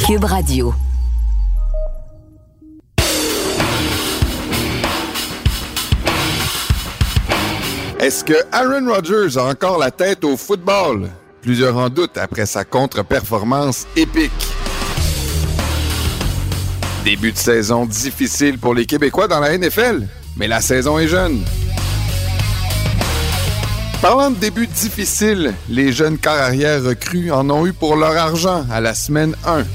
Cube Radio. Est-ce que Aaron Rodgers a encore la tête au football? Plusieurs en doutent après sa contre-performance épique. Début de saison difficile pour les Québécois dans la NFL, mais la saison est jeune. Parlant de début difficile, les jeunes corps arrière recrues en ont eu pour leur argent à la semaine 1.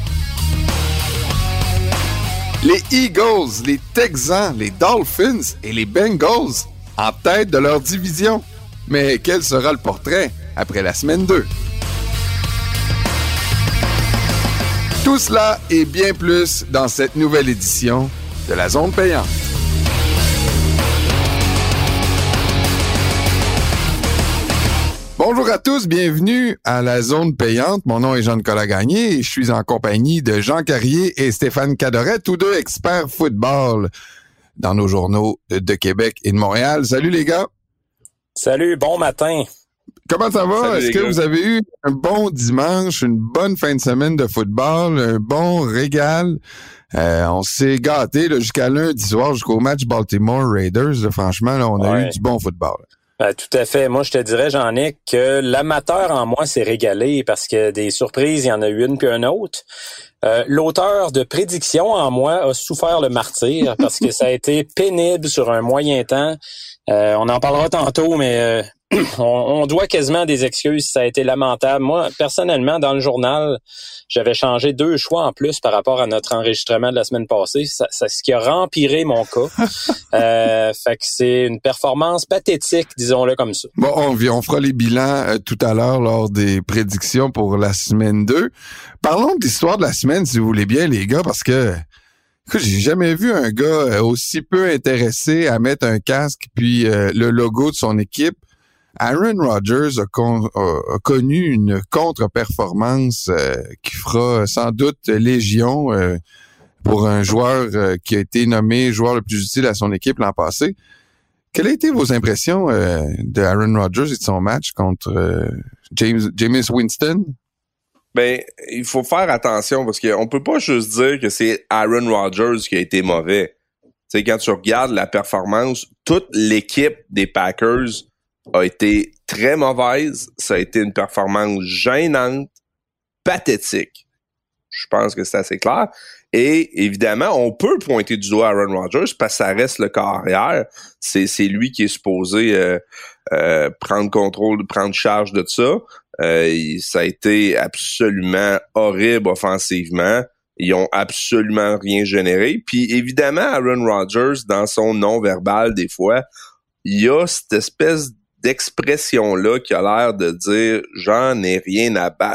Les Eagles, les Texans, les Dolphins et les Bengals en tête de leur division. Mais quel sera le portrait après la semaine 2? Tout cela et bien plus dans cette nouvelle édition de la Zone payante. Bonjour à tous, bienvenue à la Zone payante. Mon nom est Jean-Nicolas Gagné et je suis en compagnie de Jean Carrier et Stéphane Cadoret, tous deux experts football dans nos journaux de Québec et de Montréal. Salut les gars! Salut, bon matin! Comment ça va? Est-ce que vous avez eu un bon dimanche, une bonne fin de semaine de football, un bon régal? On s'est gâtés là, jusqu'à lundi soir, jusqu'au match Baltimore Raiders. Là, franchement, là, on a eu du bon football. Tout à fait. Moi, je te dirais, Jean-Nic, que l'amateur en moi s'est régalé parce que des surprises, il y en a eu une puis une autre. L'auteur de prédictions en moi a souffert le martyre parce que ça a été pénible sur un moyen temps. On en parlera tantôt, mais on doit quasiment des excuses. Ça a été lamentable. Moi, personnellement, dans le journal, j'avais changé 2 choix en plus par rapport à notre enregistrement de la semaine passée. Ça ce qui a rempiré mon cas. Fait que c'est une performance pathétique, disons-le comme ça. Bon, on fera les bilans tout à l'heure lors des prédictions pour la semaine 2. Parlons de l'histoire de la semaine, si vous voulez bien, les gars, parce que écoute, j'ai jamais vu un gars aussi peu intéressé à mettre un casque puis le logo de son équipe. Aaron Rodgers a connu une contre-performance qui fera sans doute légion pour un joueur qui a été nommé joueur le plus utile à son équipe l'an passé. Quelles ont été vos impressions de Aaron Rodgers et de son match contre Jameis Winston? Ben, il faut faire attention parce qu'on peut pas juste dire que c'est Aaron Rodgers qui a été mauvais. Tu sais, quand tu regardes la performance, toute l'équipe des Packers a été très mauvaise. Ça a été une performance gênante, pathétique. Je pense que c'est assez clair. Et évidemment, on peut pointer du doigt Aaron Rodgers parce que ça reste le corps arrière. C'est lui qui est supposé prendre contrôle, prendre charge de ça. Ça a été absolument horrible offensivement. Ils ont absolument rien généré. Puis évidemment, Aaron Rodgers, dans son non-verbal des fois, il y a cette espèce d'expression-là qui a l'air de dire « j'en ai rien à battre ».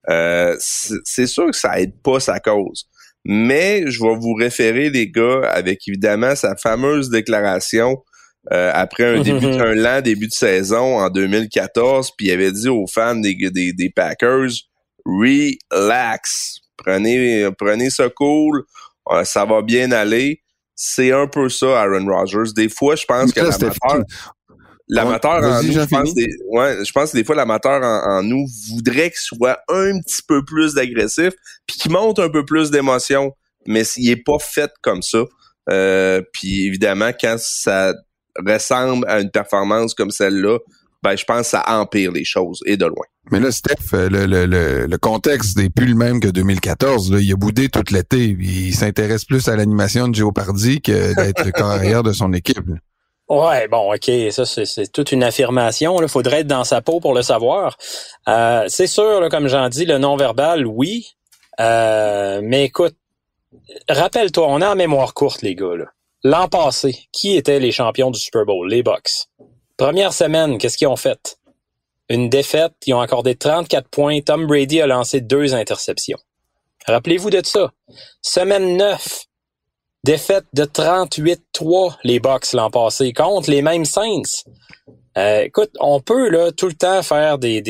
C'est sûr que ça aide pas sa cause. Mais je vais vous référer, les gars, avec évidemment sa fameuse déclaration après un lent début de saison en 2014, puis il avait dit aux fans des Packers « relax, prenez ça cool, ça va bien aller ». C'est un peu ça, Aaron Rodgers. Des fois, je pense que l'amateur en nous, je pense que des fois, l'amateur en nous voudrait qu'il soit un petit peu plus agressif puis qu'il monte un peu plus d'émotion, mais il est pas fait comme ça. Puis évidemment, quand ça ressemble à une performance comme celle-là, ben je pense que ça empire les choses et de loin. Mais là, Steph, le contexte n'est plus le même que 2014. Là. Il a boudé tout l'été. Il s'intéresse plus à l'animation de Jeopardy que d'être le corps arrière de son équipe. Là. Ouais, bon, OK, ça c'est toute une affirmation. Il faudrait être dans sa peau pour le savoir. C'est sûr, là, comme j'en dis, le non-verbal, oui. Mais écoute, rappelle-toi, on est en mémoire courte, les gars. Là. L'an passé, qui étaient les champions du Super Bowl? Les Bucks. Première semaine, qu'est-ce qu'ils ont fait? Une défaite, ils ont accordé 34 points. Tom Brady a lancé 2 interceptions. Rappelez-vous de ça. Semaine 9. Défaite de 38-3, les Bucks l'an passé, contre les mêmes Saints. Écoute, on peut là tout le temps faire des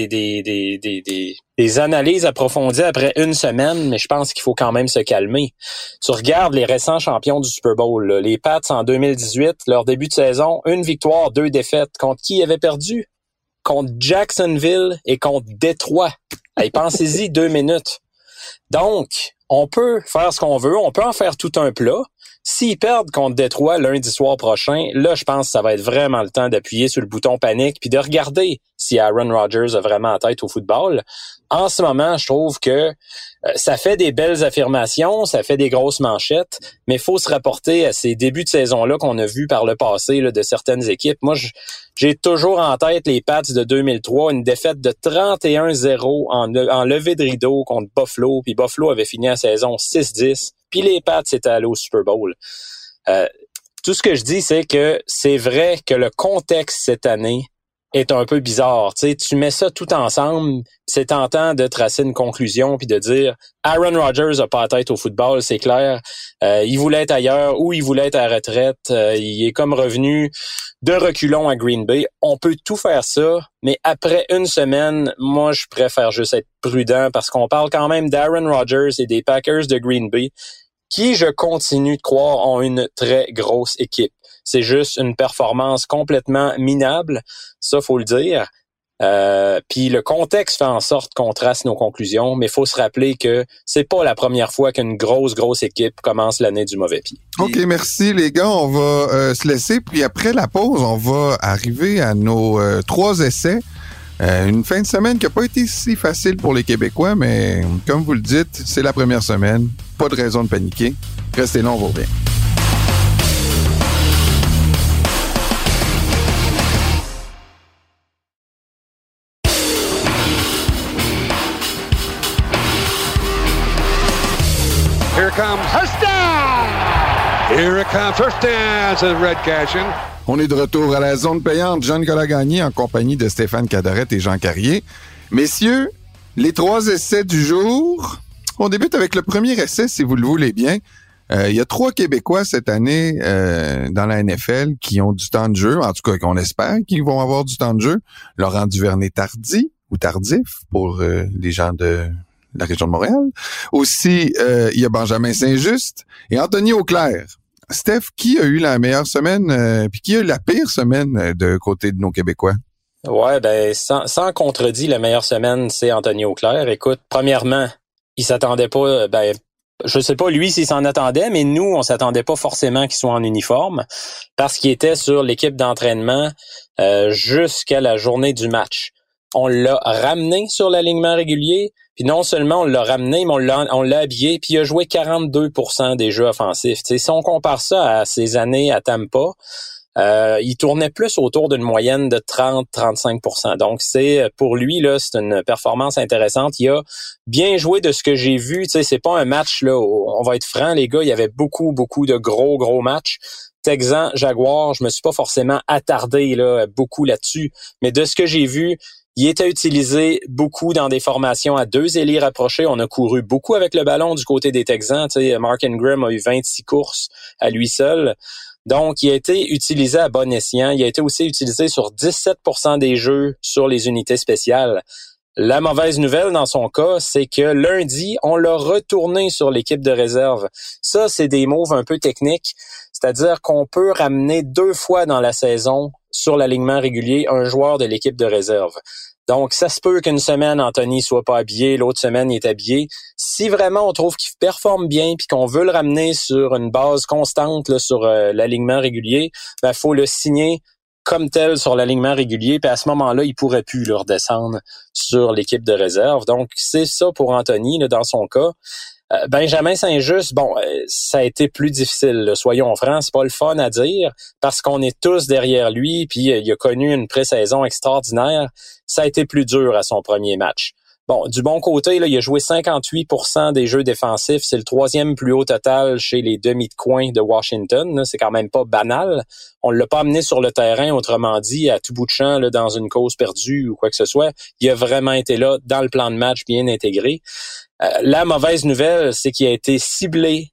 analyses approfondies après une semaine, mais je pense qu'il faut quand même se calmer. Tu regardes les récents champions du Super Bowl, là, les Pats en 2018, leur début de saison, 1 victoire, 2 défaites. Contre qui ils avaient perdu? Contre Jacksonville et contre Détroit. Hey, pensez-y 2 minutes. Donc, on peut faire ce qu'on veut, on peut en faire tout un plat. S'ils perdent contre Détroit lundi soir prochain, là, je pense que ça va être vraiment le temps d'appuyer sur le bouton panique puis de regarder si Aaron Rodgers a vraiment la tête au football. En ce moment, je trouve que ça fait des belles affirmations, ça fait des grosses manchettes, mais il faut se rapporter à ces débuts de saison-là qu'on a vus par le passé là, de certaines équipes. Moi, j'ai toujours en tête les Pats de 2003, une défaite de 31-0 en levée de rideau contre Buffalo, puis Buffalo avait fini la saison 6-10. Puis les Pats étaient allés au Super Bowl. Tout ce que je dis, c'est que c'est vrai que le contexte cette année est un peu bizarre. Tu sais, tu mets ça tout ensemble, c'est tentant de tracer une conclusion puis de dire Aaron Rodgers a pas la tête au football, c'est clair. Il voulait être ailleurs ou il voulait être à la retraite. Il est comme revenu de reculons à Green Bay. On peut tout faire ça, mais après une semaine, moi, je préfère juste être prudent parce qu'on parle quand même d'Aaron Rodgers et des Packers de Green Bay qui, je continue de croire, ont une très grosse équipe. C'est juste une performance complètement minable, ça faut le dire. Puis le contexte fait en sorte qu'on trace nos conclusions, mais il faut se rappeler que c'est pas la première fois qu'une grosse équipe commence l'année du mauvais pied. OK, merci les gars. On va se laisser, puis après la pause, on va arriver à nos 3 essais. Une fin de semaine qui n'a pas été si facile pour les Québécois, mais comme vous le dites, c'est la première semaine. Pas de raison de paniquer. Restez là, on vous revient. Here it comes. Touchdown! Here it comes. First down to the Red Cashin. On est de retour à la zone payante. Jean-Nicolas Gagné en compagnie de Stéphane Cadarette et Jean Carrier. Messieurs, les 3 essais du jour. On débute avec le premier essai, si vous le voulez bien. Il y a 3 Québécois cette année dans la NFL qui ont du temps de jeu, en tout cas qu'on espère qu'ils vont avoir du temps de jeu. Laurent Duvernay-Tardy, ou Tardif, pour les gens de la région de Montréal. Aussi, il y a Benjamin Saint-Just et Anthony Auclair. Steph, qui a eu la meilleure semaine puis qui a eu la pire semaine de côté de nos Québécois? Ouais, ben sans contredit, la meilleure semaine, c'est Anthony Auclair. Écoute, premièrement, il s'attendait pas, je sais pas lui s'il s'en attendait, mais nous, on s'attendait pas forcément qu'il soit en uniforme parce qu'il était sur l'équipe d'entraînement jusqu'à la journée du match. On l'a ramené sur l'alignement régulier, puis non seulement on l'a ramené, mais on l'a habillé, puis il a joué 42% des jeux offensifs. T'sais, si on compare ça à ses années à Tampa, il tournait plus autour d'une moyenne de 30-35%. Donc, c'est pour lui, là, c'est une performance intéressante. Il a bien joué de ce que j'ai vu. Tu sais, c'est pas un match, là, on va être franc, les gars, il y avait beaucoup de gros matchs. Texans, Jaguars, je me suis pas forcément attardé là beaucoup là-dessus, mais de ce que j'ai vu, il était utilisé beaucoup dans des formations à 2 ailiers rapprochés. On a couru beaucoup avec le ballon du côté des Texans. Tu sais, Mark Ingram a eu 26 courses à lui seul. Donc, il a été utilisé à bon escient. Il a été aussi utilisé sur 17% des jeux sur les unités spéciales. La mauvaise nouvelle dans son cas, c'est que lundi, on l'a retourné sur l'équipe de réserve. Ça, c'est des moves un peu techniques. C'est-à-dire qu'on peut ramener 2 fois dans la saison sur l'alignement régulier un joueur de l'équipe de réserve. Donc, ça se peut qu'une semaine, Anthony soit pas habillé, l'autre semaine, il est habillé. Si vraiment on trouve qu'il performe bien puis qu'on veut le ramener sur une base constante là, sur l'alignement régulier, ben faut le signer comme tel sur l'alignement régulier, puis à ce moment-là, il pourrait plus le redescendre sur l'équipe de réserve. Donc, c'est ça pour Anthony, là, dans son cas. Benjamin Saint-Just, ça a été plus difficile, là, soyons francs, c'est pas le fun à dire, parce qu'on est tous derrière lui, puis il a connu une pré-saison extraordinaire. Ça a été plus dur à son premier match. Bon, du bon côté, là, il a joué 58% des jeux défensifs. C'est le 3e plus haut total chez les demi de coin de Washington. Là. C'est quand même pas banal. On l'a pas amené sur le terrain, autrement dit, à tout bout de champ, là, dans une cause perdue ou quoi que ce soit. Il a vraiment été là, dans le plan de match, bien intégré. La mauvaise nouvelle, c'est qu'il a été ciblé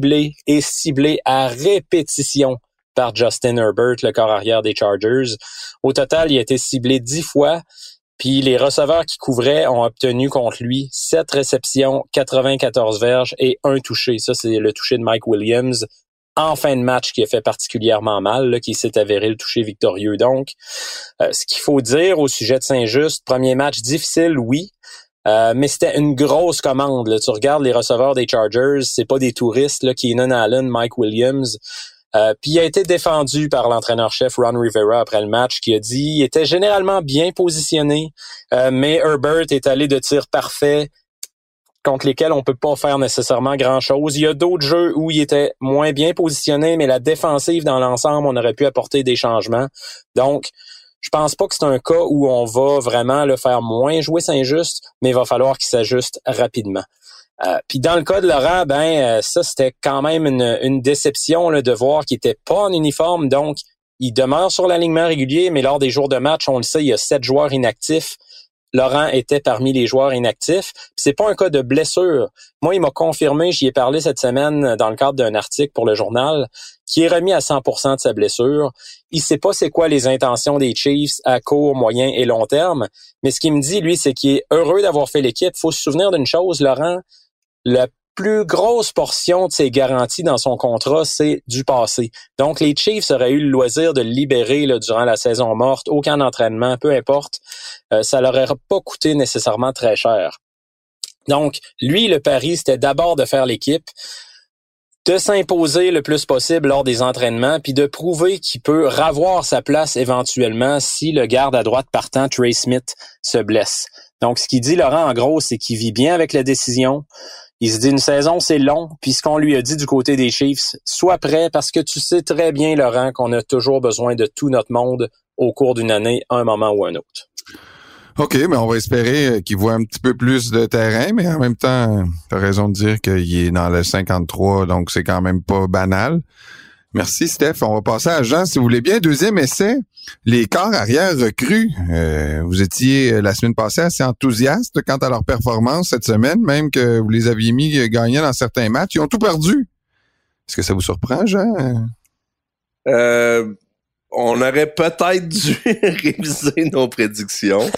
à répétition par Justin Herbert, le corps arrière des Chargers. Au total, il a été ciblé 10 fois. Puis les receveurs qui couvraient ont obtenu contre lui 7 réceptions, 94 verges et 1 touché. Ça, c'est le touché de Mike Williams en fin de match qui a fait particulièrement mal, là, qui s'est avéré le touché victorieux. Donc, ce qu'il faut dire au sujet de Saint-Just, premier match difficile, oui. Mais c'était une grosse commande. Là. Tu regardes les receveurs des Chargers, c'est pas des touristes, là, Keenan Allen, Mike Williams. Puis il a été défendu par l'entraîneur-chef Ron Rivera après le match, qui a dit qu'il était généralement bien positionné, mais Herbert est allé de tirs parfaits contre lesquels on peut pas faire nécessairement grand-chose. Il y a d'autres jeux où il était moins bien positionné, mais la défensive dans l'ensemble, on aurait pu apporter des changements. Donc, je pense pas que c'est un cas où on va vraiment le faire moins jouer Saint-Just, mais il va falloir qu'il s'ajuste rapidement. Puis dans le cas de Laurent, ça c'était quand même une déception là, de voir qu'il était pas en uniforme, donc il demeure sur l'alignement régulier, mais lors des jours de match, on le sait, il y a 7 joueurs inactifs. Laurent était parmi les joueurs inactifs. Puis c'est pas un cas de blessure. Moi, il m'a confirmé, j'y ai parlé cette semaine dans le cadre d'un article pour le journal, qui est remis à 100% de sa blessure. Il sait pas c'est quoi les intentions des Chiefs à court, moyen et long terme, mais ce qu'il me dit, lui, c'est qu'il est heureux d'avoir fait l'équipe. Faut se souvenir d'une chose, Laurent, la plus grosse portion de ses garanties dans son contrat, c'est du passé. Donc, les Chiefs auraient eu le loisir de le libérer là, durant la saison morte, aucun entraînement, peu importe. Ça leur aurait pas coûté nécessairement très cher. Donc, lui, le pari, c'était d'abord de faire l'équipe, de s'imposer le plus possible lors des entraînements, puis de prouver qu'il peut ravoir sa place éventuellement si le garde à droite partant, Trey Smith, se blesse. Donc, ce qu'il dit, Laurent, en gros, c'est qu'il vit bien avec la décision. Il se dit une saison, c'est long, puis ce qu'on lui a dit du côté des Chiefs, sois prêt parce que tu sais très bien, Laurent, qu'on a toujours besoin de tout notre monde au cours d'une année, à un moment ou un autre. OK, mais on va espérer qu'il voit un petit peu plus de terrain, mais en même temps, t'as raison de dire qu'il est dans le 53, donc c'est quand même pas banal. Merci, Steph. On va passer à Jean, si vous voulez bien. Deuxième essai, les corps arrière recrues. Vous étiez la semaine passée assez enthousiaste quant à leur performance cette semaine, même que vous les aviez mis gagnants dans certains matchs. Ils ont tout perdu. Est-ce que ça vous surprend, Jean? On aurait peut-être dû réviser nos prédictions.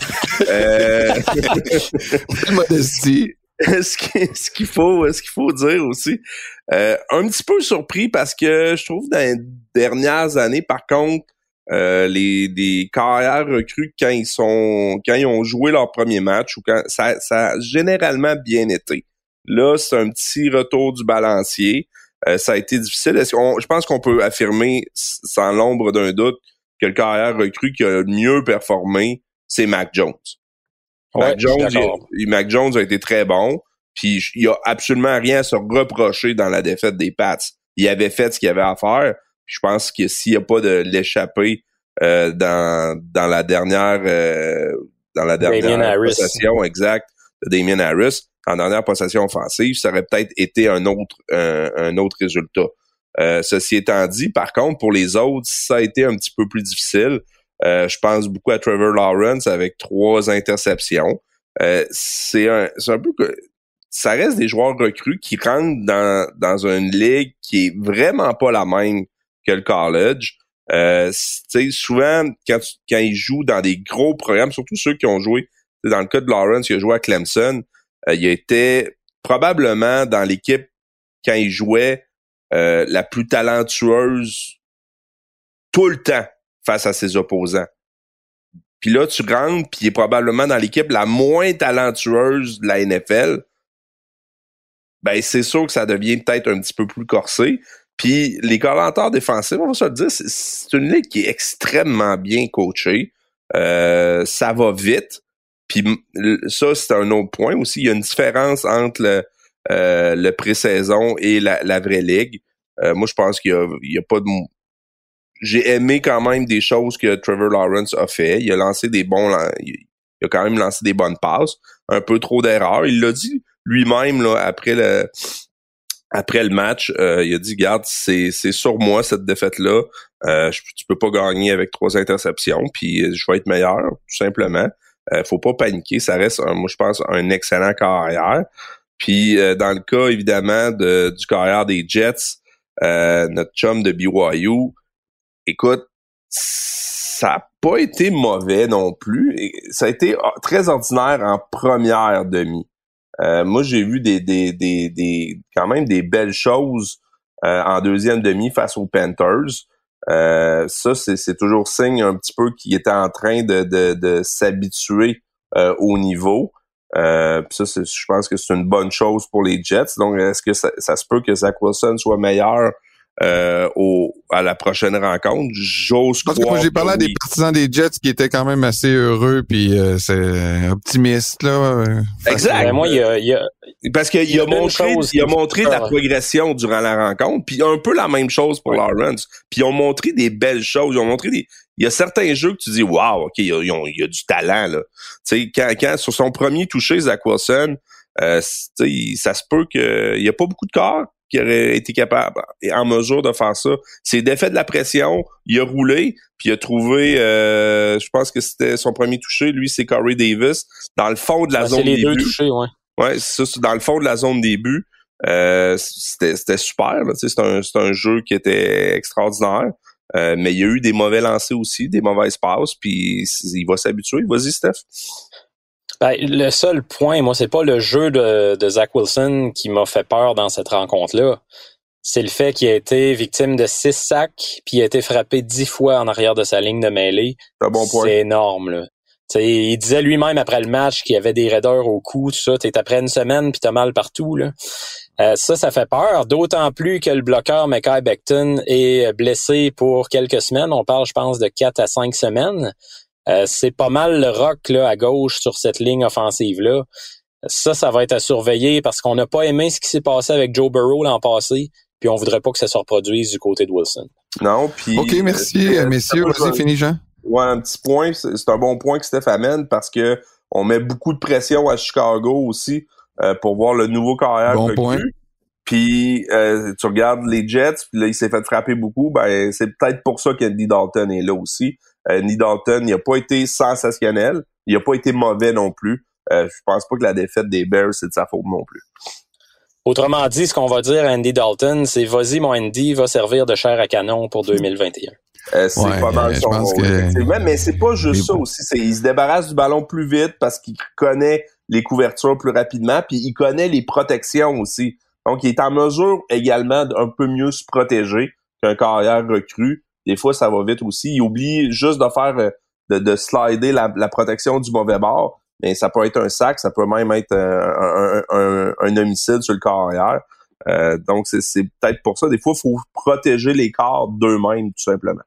Modestie. Ce qu'il faut dire aussi, un petit peu surpris parce que je trouve dans les dernières années, par contre, les carrières recrues quand ils ont joué leur premier match ou quand ça a généralement bien été. Là, c'est un petit retour du balancier. Ça a été difficile. Je pense qu'on peut affirmer sans l'ombre d'un doute que le carrière recrue qui a le mieux performé, c'est Mac Jones. Ouais, Mac Jones a été très bon, puis il y a absolument rien à se reprocher dans la défaite des Pats. Il avait fait ce qu'il avait à faire. Puis je pense que s'il n'y a pas de l'échapper dans la dernière possession exacte de Damien Harris, en dernière possession offensive, ça aurait peut-être été un autre résultat. Ceci étant dit, par contre, pour les autres, ça a été un petit peu plus difficile. Je pense beaucoup à Trevor Lawrence avec 3 interceptions. C'est un peu que ça reste des joueurs recrues qui rentrent dans une ligue qui est vraiment pas la même que le college. Souvent, quand ils jouent dans des gros programmes, surtout ceux qui ont joué, dans le cas de Lawrence, il a joué à Clemson, il était probablement dans l'équipe quand il jouait la plus talentueuse tout le temps face à ses opposants. Puis là, tu rentres, puis il est probablement dans l'équipe la moins talentueuse de la NFL. Ben, c'est sûr que ça devient peut-être un petit peu plus corsé. Puis les coordonnateurs défensifs, on va se le dire, c'est une ligue qui est extrêmement bien coachée. Ça va vite. Puis ça, c'est un autre point aussi. Il y a une différence entre le pré-saison et la vraie ligue. Moi, je pense qu'il y a pas de... J'ai aimé quand même des choses que Trevor Lawrence a fait. Il a lancé il a quand même lancé des bonnes passes. Un peu trop d'erreurs. Il l'a dit lui-même là après le match. Il a dit, regarde, c'est sur moi cette défaite-là. Tu peux pas gagner avec 3 interceptions. Puis je vais être meilleur, tout simplement. Faut pas paniquer. Ça reste, moi je pense, un excellent carrière. Puis dans le cas évidemment du carrière des Jets, notre chum de BYU. Écoute, ça a pas été mauvais non plus. Ça a été très ordinaire en première demi. Moi, j'ai vu quand même des belles choses en deuxième demi face aux Panthers. Ça, c'est toujours signe un petit peu qu'il était en train de s'habituer au niveau. Puis ça, je pense que c'est une bonne chose pour les Jets. Donc, est-ce que ça se peut que Zach Wilson soit meilleur à la prochaine rencontre? J'ose croire. Parce que moi, j'ai parlé à des partisans des Jets qui étaient quand même assez heureux puis c'est optimiste là. Exact. Moi, parce qu'il a montré de la progression durant la rencontre, puis un peu la même chose pour Lawrence. Puis ils ont montré des belles choses. Ils ont montré il y a certains jeux que tu dis wow, ok, il y a du talent là. Tu sais, quand sur son premier touché, Zach Wilson, ça se peut qu'il y a pas beaucoup de corps qui aurait été capable et en mesure de faire ça. C'est défait de la pression, il a roulé, puis il a trouvé, je pense que c'était son premier touché, lui, c'est Corey Davis, dans le fond de la zone des buts. C'est les deux touchés, ouais. Ouais, c'est ça, dans le fond de la zone des buts. C'était super, là, c'est un jeu qui était extraordinaire. Mais il y a eu des mauvais lancers aussi, des mauvaises passes, puis il va s'habituer. Vas-y, Steph. Ben, le seul point, moi, c'est pas le jeu de Zach Wilson qui m'a fait peur dans cette rencontre-là. C'est le fait qu'il a été victime de 6 sacs, puis il a été frappé 10 fois en arrière de sa ligne de mêlée. C'est un bon point. C'est énorme, là. T'sais, il disait lui-même après le match qu'il y avait des raideurs au cou, tout ça. T'es après une semaine puis t'as mal partout, là. Ça fait peur, d'autant plus que le bloqueur Mekhi Becton est blessé pour quelques semaines. On parle, je pense, de 4 à 5 semaines. C'est pas mal le rock là à gauche sur cette ligne offensive-là. Ça va être à surveiller parce qu'on n'a pas aimé ce qui s'est passé avec Joe Burrow l'an passé, puis on voudrait pas que ça se reproduise du côté de Wilson. Non, puis... OK, merci, messieurs. Vas-y, finis, Jean. Ouais, un petit point. C'est un bon point que Steph amène parce que on met beaucoup de pression à Chicago aussi pour voir le nouveau carrière bon point. Puis tu regardes les Jets, puis là, il s'est fait frapper beaucoup. Ben, c'est peut-être pour ça qu'Andy Dalton est là aussi. Andy Dalton, il a pas été sensationnel. Il a pas été mauvais non plus. Je pense pas que la défaite des Bears, c'est de sa faute non plus. Autrement dit, ce qu'on va dire à Andy Dalton, c'est « Vas-y, mon Andy, va servir de chair à canon pour 2021 ». C'est pas mal son rôle, effectivement. Mais c'est pas juste ça aussi. Il se débarrasse du ballon plus vite parce qu'il connaît les couvertures plus rapidement, puis il connaît les protections aussi. Donc, il est en mesure également d'un peu mieux se protéger qu'un carrière recrue. Des fois, ça va vite aussi. Il oublie juste de faire de slider la protection du mauvais bord. Mais ça peut être un sac, ça peut même être un homicide sur le carrière. Donc, c'est peut-être pour ça. Des fois, il faut protéger les corps d'eux-mêmes, tout simplement.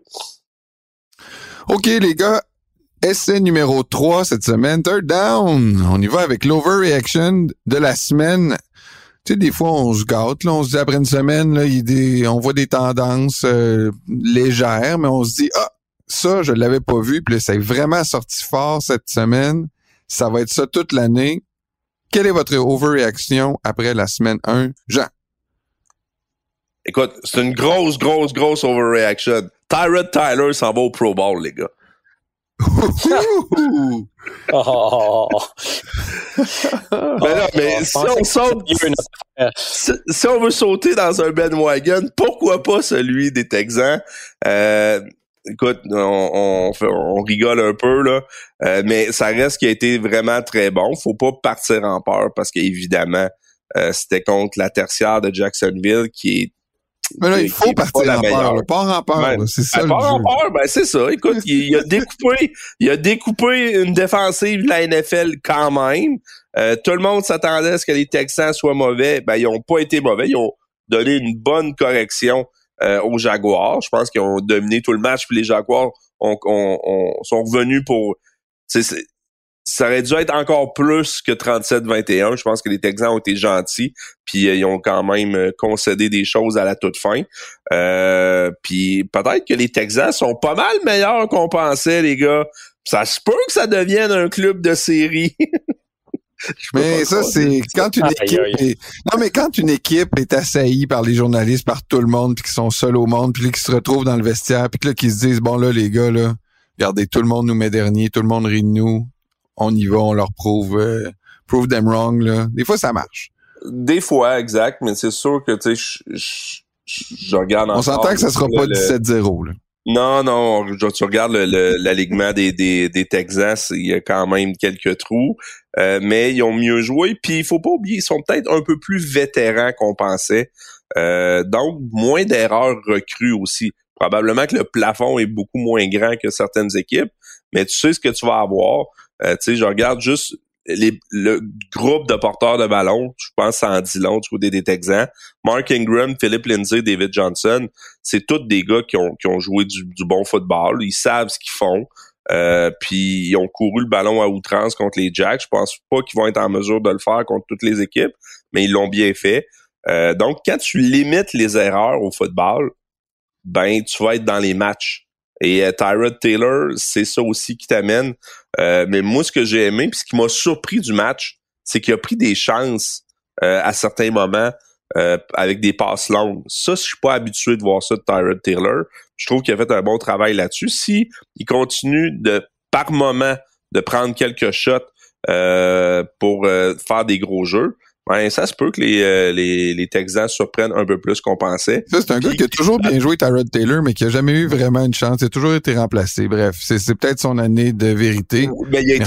OK, les gars. Essai numéro 3 cette semaine. Third down. On y va avec l'overreaction de la semaine. Tu sais, des fois, on se gâte. Là, on se dit, après une semaine, là, on voit des tendances légères, mais on se dit, ça, je l'avais pas vu. Puis là, ça est vraiment sorti fort cette semaine. Ça va être ça toute l'année. Quelle est votre overreaction après la semaine 1? Jean? Écoute, c'est une grosse overreaction. Tyrod Taylor s'en va au Pro Bowl, les gars. Ben non, mais si on veut sauter dans un bandwagon, pourquoi pas celui des Texans? Écoute, on rigole un peu, là, mais ça reste qu'il a été vraiment très bon. Faut pas partir en peur parce qu'évidemment, c'était contre la tertiaire de Jacksonville qui est... Mais là, il faut partir en peur. Pas en peur, c'est ça le jeu. Pas en peur, ben c'est ça. Écoute, il a découpé une défensive de la NFL quand même. Tout le monde s'attendait à ce que les Texans soient mauvais. Ben, ils ont pas été mauvais. Ils ont donné une bonne correction aux Jaguars. Je pense qu'ils ont dominé tout le match, puis les Jaguars sont revenus pour... Ça aurait dû être encore plus que 37-21. Je pense que les Texans ont été gentils, puis ils ont quand même concédé des choses à la toute fin. Puis peut-être que les Texans sont pas mal meilleurs qu'on pensait, les gars. Ça se peut que ça devienne un club de série. Mais ça, c'est quand une équipe Non, mais quand une équipe est assaillie par les journalistes, par tout le monde, puis qu'ils sont seuls au monde, puis qu'ils se retrouvent dans le vestiaire, puis là, qu'ils se disent, bon là, les gars, là, regardez, tout le monde nous met dernier, tout le monde rit de nous. On y va, on leur prouve them wrong, là. Des fois, ça marche. Des fois, exact, mais c'est sûr que, tu sais, je regarde encore... On s'entend que ça sera pas 17-0, là. Non, tu regardes l'alignement des Texans, il y a quand même quelques trous, mais ils ont mieux joué, puis il faut pas oublier, ils sont peut-être un peu plus vétérans qu'on pensait, donc moins d'erreurs recrues aussi. Probablement que le plafond est beaucoup moins grand que certaines équipes, mais tu sais ce que tu vas avoir. Tu sais, je regarde juste le groupe de porteurs de ballon, je pense, ça en dit long du côté des Texans. Mark Ingram, Philip Lindsay, David Johnson, c'est tous des gars qui ont joué du bon football. Ils savent ce qu'ils font. Puis ils ont couru le ballon à outrance contre les Jacks. Je pense pas qu'ils vont être en mesure de le faire contre toutes les équipes, mais ils l'ont bien fait. Donc, quand tu limites les erreurs au football, ben tu vas être dans les matchs. Et Tyrod Taylor, c'est ça aussi qui t'amène. Mais moi, ce que j'ai aimé, puis ce qui m'a surpris du match, c'est qu'il a pris des chances à certains moments avec des passes longues. Ça, je suis pas habitué de voir ça de Tyrod Taylor. Je trouve qu'il a fait un bon travail là-dessus. Si il continue par moment, de prendre quelques shots pour faire des gros jeux, ben ça se peut que les Texans surprennent un peu plus qu'on pensait. Ça, c'est un gars qui a toujours bien joué, Tyrod Taylor, mais qui a jamais eu vraiment une chance. Il a toujours été remplacé. Bref, c'est peut-être son année de vérité. Ben, il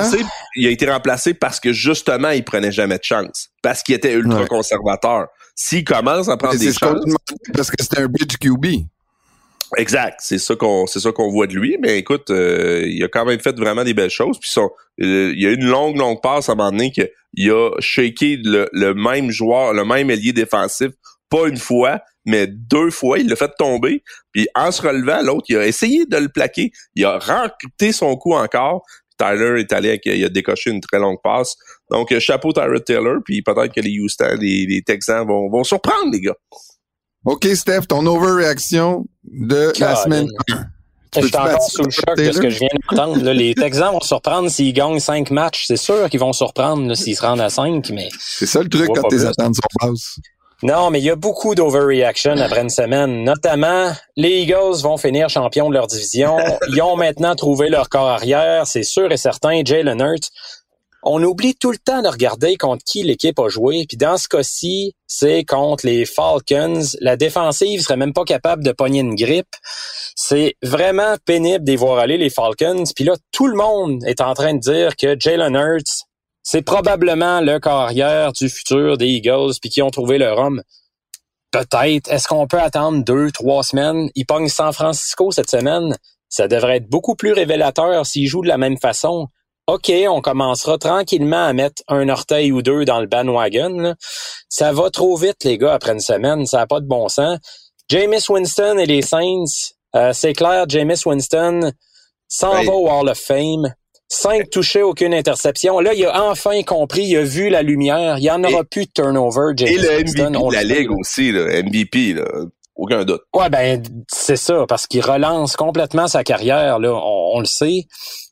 a été remplacé parce que justement, il prenait jamais de chance. Parce qu'il était ultra conservateur. S'il commence à prendre des chances... Parce que c'était un bridge QB. Exact, c'est ça qu'on voit de lui, mais écoute, il a quand même fait vraiment des belles choses, puis il y a eu une longue passe à un moment donné qu'il a shaké le même joueur, le même ailier défensif, pas une fois, mais 2 fois, il l'a fait tomber, puis en se relevant, l'autre, il a essayé de le plaquer, il a renté son coup encore, Tyler est allé il a décoché une très longue passe, donc chapeau Tyrod Taylor, puis peut-être que les Texans vont surprendre les gars. OK, Steph, ton overreaction de la semaine 1. Je suis encore sous le choc de ce que je viens d'entendre. Les Texans vont surprendre s'ils gagnent 5 matchs. C'est sûr qu'ils vont surprendre s'ils se rendent à 5, mais... C'est ça le truc quand tes attentes sont basses. Non, mais il y a beaucoup d'overreaction après une semaine. Notamment, les Eagles vont finir champions de leur division. Ils ont maintenant trouvé leur corps arrière. C'est sûr et certain. Jalen Hurts. On oublie tout le temps de regarder contre qui l'équipe a joué. Puis dans ce cas-ci, c'est contre les Falcons. La défensive serait même pas capable de pogner une grippe. C'est vraiment pénible d'y voir aller les Falcons. Puis là, tout le monde est en train de dire que Jalen Hurts, c'est probablement le carrière du futur des Eagles puis qui ont trouvé leur homme. Peut-être. Est-ce qu'on peut attendre 2-3 semaines? Ils pognent San Francisco cette semaine. Ça devrait être beaucoup plus révélateur s'ils jouent de la même façon. OK, on commencera tranquillement à mettre un orteil ou 2 dans le bandwagon. Là. Ça va trop vite, les gars, après une semaine. Ça n'a pas de bon sens. Jameis Winston et les Saints, c'est clair, Jameis Winston s'en va au Hall of Fame. 5 touchés, aucune interception. Là, il a enfin compris, il a vu la lumière. Il n'y en aura plus de turnover, Jameis Winston. Et le MVP de la Ligue aussi, là, MVP, là, aucun doute. Ouais, ben c'est ça, parce qu'il relance complètement sa carrière. Là, on le sait.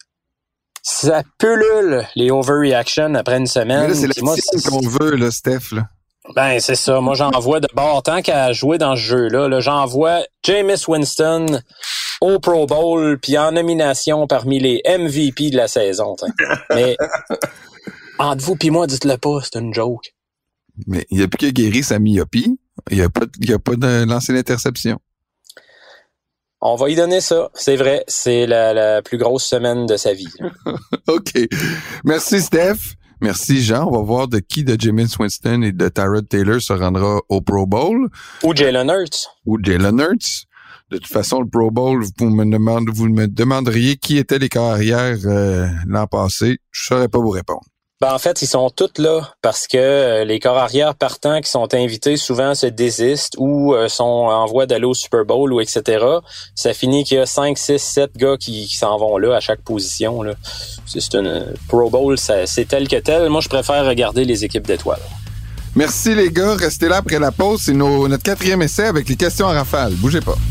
Ça pullule les overreactions après une semaine. Mais là, c'est la tienne qu'on veut, là, Steph. Là. Ben, c'est ça. Moi, j'en vois de bord. Tant qu'à jouer dans ce jeu-là, là, j'en vois Jameis Winston au Pro Bowl puis en nomination parmi les MVP de la saison. T'sais. Mais entre vous puis moi, dites-le pas, c'est une joke. Mais il n'y a plus qu'à guérir sa myopie. Il n'y a pas de lancer l'interception. On va y donner ça. C'est vrai. C'est la plus grosse semaine de sa vie. OK. Merci, Steph. Merci, Jean. On va voir de qui de Jameis Winston et de Tyrod Taylor se rendra au Pro Bowl. Ou Jalen Hurts. De toute façon, le Pro Bowl, vous me demanderiez qui étaient les carrières l'an passé. Je saurais pas vous répondre. Ben, en fait, ils sont tous là parce que les corps arrière partants qui sont invités souvent se désistent ou sont en voie d'aller au Super Bowl ou etc. Ça finit qu'il y a 5, 6, 7 gars qui s'en vont là à chaque position. Là. C'est une Pro Bowl, c'est tel que tel. Moi, je préfère regarder les équipes d'étoiles. Merci les gars. Restez là après la pause. C'est notre 4e essai avec les questions en rafale. Bougez pas.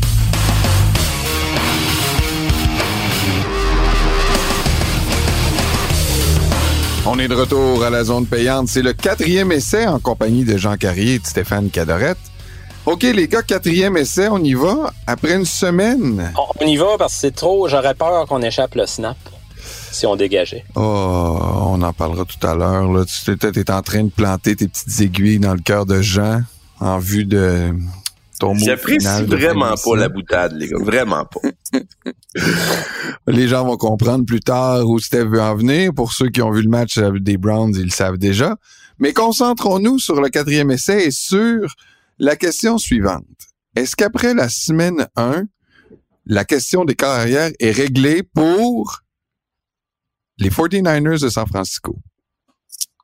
On est de retour à la zone payante. C'est le 4e essai en compagnie de Jean Carrier et de Stéphane Cadorette. OK, les gars, 4e essai, on y va après une semaine. On y va parce que c'est trop. J'aurais peur qu'on échappe le snap si on dégageait. Oh, on en parlera tout à l'heure. Là. Tu es en train de planter tes petites aiguilles dans le cœur de Jean en vue de ton mot final. J'apprécie vraiment pas la boutade, les gars. Vraiment pas. Les gens vont comprendre plus tard où Steph veut en venir. Pour ceux qui ont vu le match des Browns, ils le savent déjà. Mais concentrons-nous sur le 4e essai et sur la question suivante. Est-ce qu'après la semaine 1, la question des carrières est réglée pour les 49ers de San Francisco?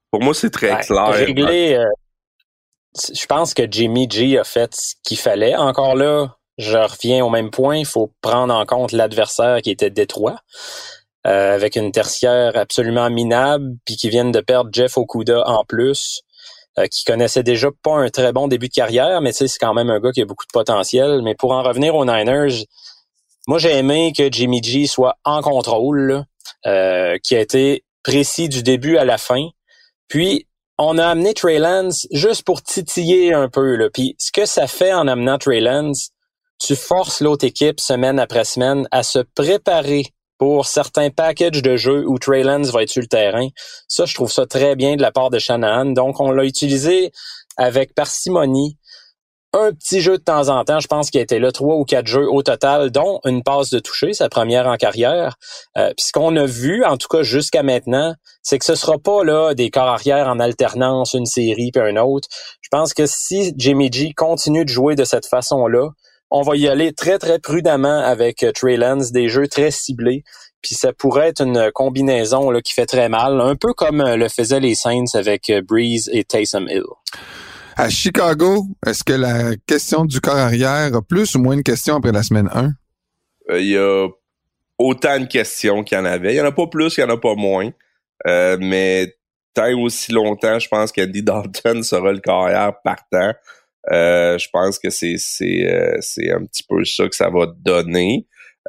Pour moi, c'est très clair. Régler, je pense que Jimmy G a fait ce qu'il fallait. Encore là, je reviens au même point. Il faut prendre en compte l'adversaire qui était Détroit, avec une tertiaire absolument minable, puis qui viennent de perdre Jeff Okuda en plus, qui connaissait déjà pas un très bon début de carrière, mais tu sais, c'est quand même un gars qui a beaucoup de potentiel. Mais pour en revenir aux Niners, moi, j'ai aimé que Jimmy G soit en contrôle, qui a été précis du début à la fin. Puis, on a amené Trey Lance juste pour titiller un peu, là. Puis, ce que ça fait en amenant Trey Lance, tu forces l'autre équipe semaine après semaine à se préparer pour certains packages de jeux où Trey Lance va être sur le terrain. Ça, je trouve ça très bien de la part de Shanahan. Donc, on l'a utilisé avec parcimonie. Un petit jeu de temps en temps, je pense qu'il a été là 3 ou 4 jeux au total, dont une passe de toucher, sa première en carrière. Puis ce qu'on a vu, en tout cas jusqu'à maintenant, c'est que ce sera pas là des corps arrière en alternance, une série puis un autre. Je pense que si Jimmy G continue de jouer de cette façon-là, on va y aller très, très prudemment avec Trey Lance, des jeux très ciblés. Puis ça pourrait être une combinaison là, qui fait très mal, un peu comme le faisaient les Saints avec Breeze et Taysom Hill. À Chicago, est-ce que la question du corps arrière a plus ou moins de questions après la semaine 1? Il y a autant de questions qu'il y en avait. Il y en a pas plus, il y en a pas moins. Mais tant aussi longtemps, je pense qu'Andy Dalton sera le corps arrière partant. Je pense que c'est un petit peu ça que ça va donner.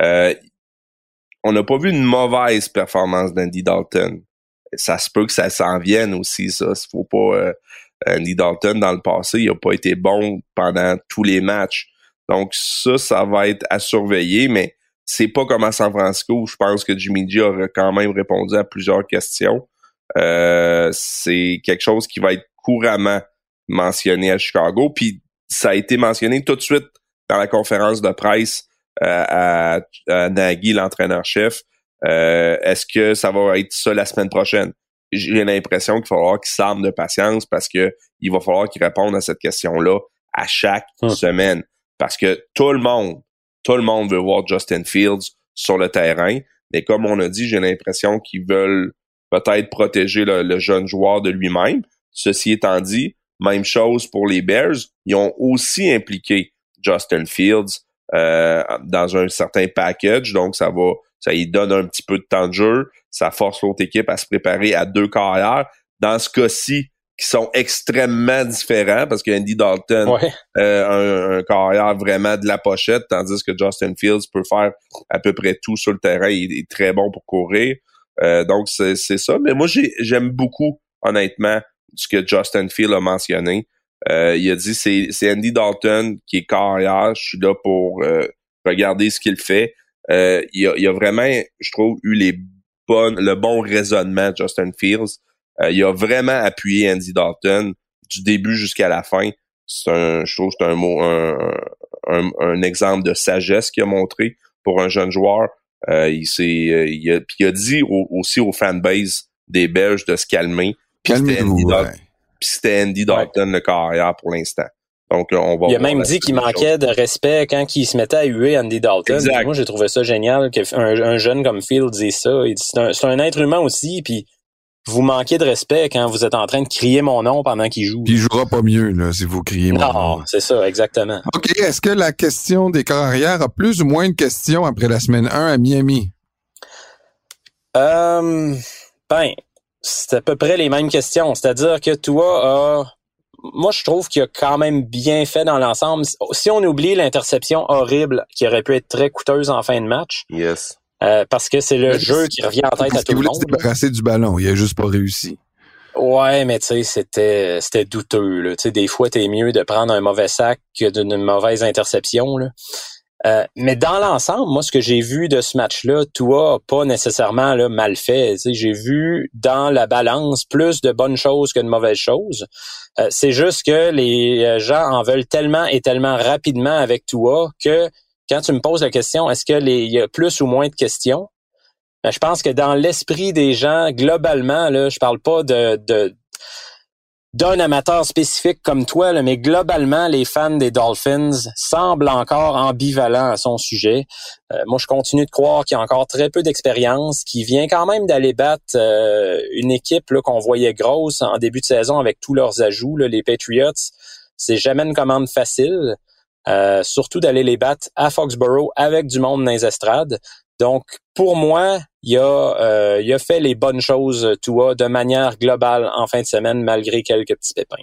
On n'a pas vu une mauvaise performance d'Andy Dalton. Ça se peut que ça s'en vienne aussi, ça. Il faut pas... Andy Dalton, dans le passé, il a pas été bon pendant tous les matchs. Donc ça va être à surveiller, mais c'est pas comme à San Francisco. Je pense que Jimmy G aurait quand même répondu à plusieurs questions. C'est quelque chose qui va être couramment mentionné à Chicago. Puis ça a été mentionné tout de suite dans la conférence de presse à Nagy, l'entraîneur-chef. Est-ce que ça va être ça la semaine prochaine? J'ai l'impression qu'il va falloir qu'il s'arme de patience parce que il va falloir qu'il réponde à cette question-là à chaque semaine. Parce que tout le monde veut voir Justin Fields sur le terrain. Mais comme on a dit, j'ai l'impression qu'ils veulent peut-être protéger le jeune joueur de lui-même. Ceci étant dit, même chose pour les Bears. Ils ont aussi impliqué Justin Fields dans un certain package. Donc, ça y donne un petit peu de temps de jeu. Ça force l'autre équipe à se préparer à 2 carrières. Dans ce cas-ci, qui sont extrêmement différents, parce que Andy Dalton, un carrière vraiment de la pochette, tandis que Justin Fields peut faire à peu près tout sur le terrain. Il est très bon pour courir. Donc, c'est ça. Mais moi, j'aime beaucoup, honnêtement, ce que Justin Fields a mentionné. Il a dit, c'est Andy Dalton qui est carrière. Je suis là pour regarder ce qu'il fait. Il a vraiment, je trouve, eu le bon raisonnement de Justin Fields. Il a vraiment appuyé Andy Dalton du début jusqu'à la fin. Je trouve que c'est un exemple de sagesse qu'il a montré pour un jeune joueur. Il a dit aussi aux fanbase des Belges de se calmer. Puis c'était Andy Dalton le carrière pour l'instant. Donc, il a même dit qu'il manquait de respect quand il se mettait à huer Andy Dalton. Moi, j'ai trouvé ça génial qu'un jeune comme Field dise ça. Il dit, c'est un être humain aussi, puis vous manquez de respect quand vous êtes en train de crier mon nom pendant qu'il joue. Puis il jouera pas mieux là si vous criez mon nom. Non, c'est ça, exactement. OK, est-ce que la question des corps arrière a plus ou moins de questions après la semaine 1 à Miami? C'est à peu près les mêmes questions. C'est-à-dire que toi moi, je trouve qu'il a quand même bien fait dans l'ensemble. Si on oublie l'interception horrible qui aurait pu être très coûteuse en fin de match. Yes. Parce que c'est le jeu qui revient en tête à tout le monde. Il voulait se débarrasser du ballon. Il a juste pas réussi. Ouais, mais tu sais, c'était douteux, là. Tu sais, des fois, t'es mieux de prendre un mauvais sac que d'une mauvaise interception, là. Mais dans l'ensemble, moi, ce que j'ai vu de ce match-là, Tua a pas nécessairement là, mal fait. Tu sais, j'ai vu dans la balance plus de bonnes choses que de mauvaises choses. C'est juste que les gens en veulent tellement et tellement rapidement avec Tua que quand tu me poses la question, est-ce que il y a plus ou moins de questions? Ben, je pense que dans l'esprit des gens, globalement, là, je parle pas de d'un amateur spécifique comme toi, là, mais globalement, les fans des Dolphins semblent encore ambivalents à son sujet. Moi, je continue de croire qu'il y a encore très peu d'expérience, qui vient quand même d'aller battre une équipe là, qu'on voyait grosse en début de saison avec tous leurs ajouts, là, les Patriots. C'est jamais une commande facile, surtout d'aller les battre à Foxborough avec du monde dans les estrades. Donc, pour moi, il a fait les bonnes choses, Tua, de manière globale en fin de semaine, malgré quelques petits pépins.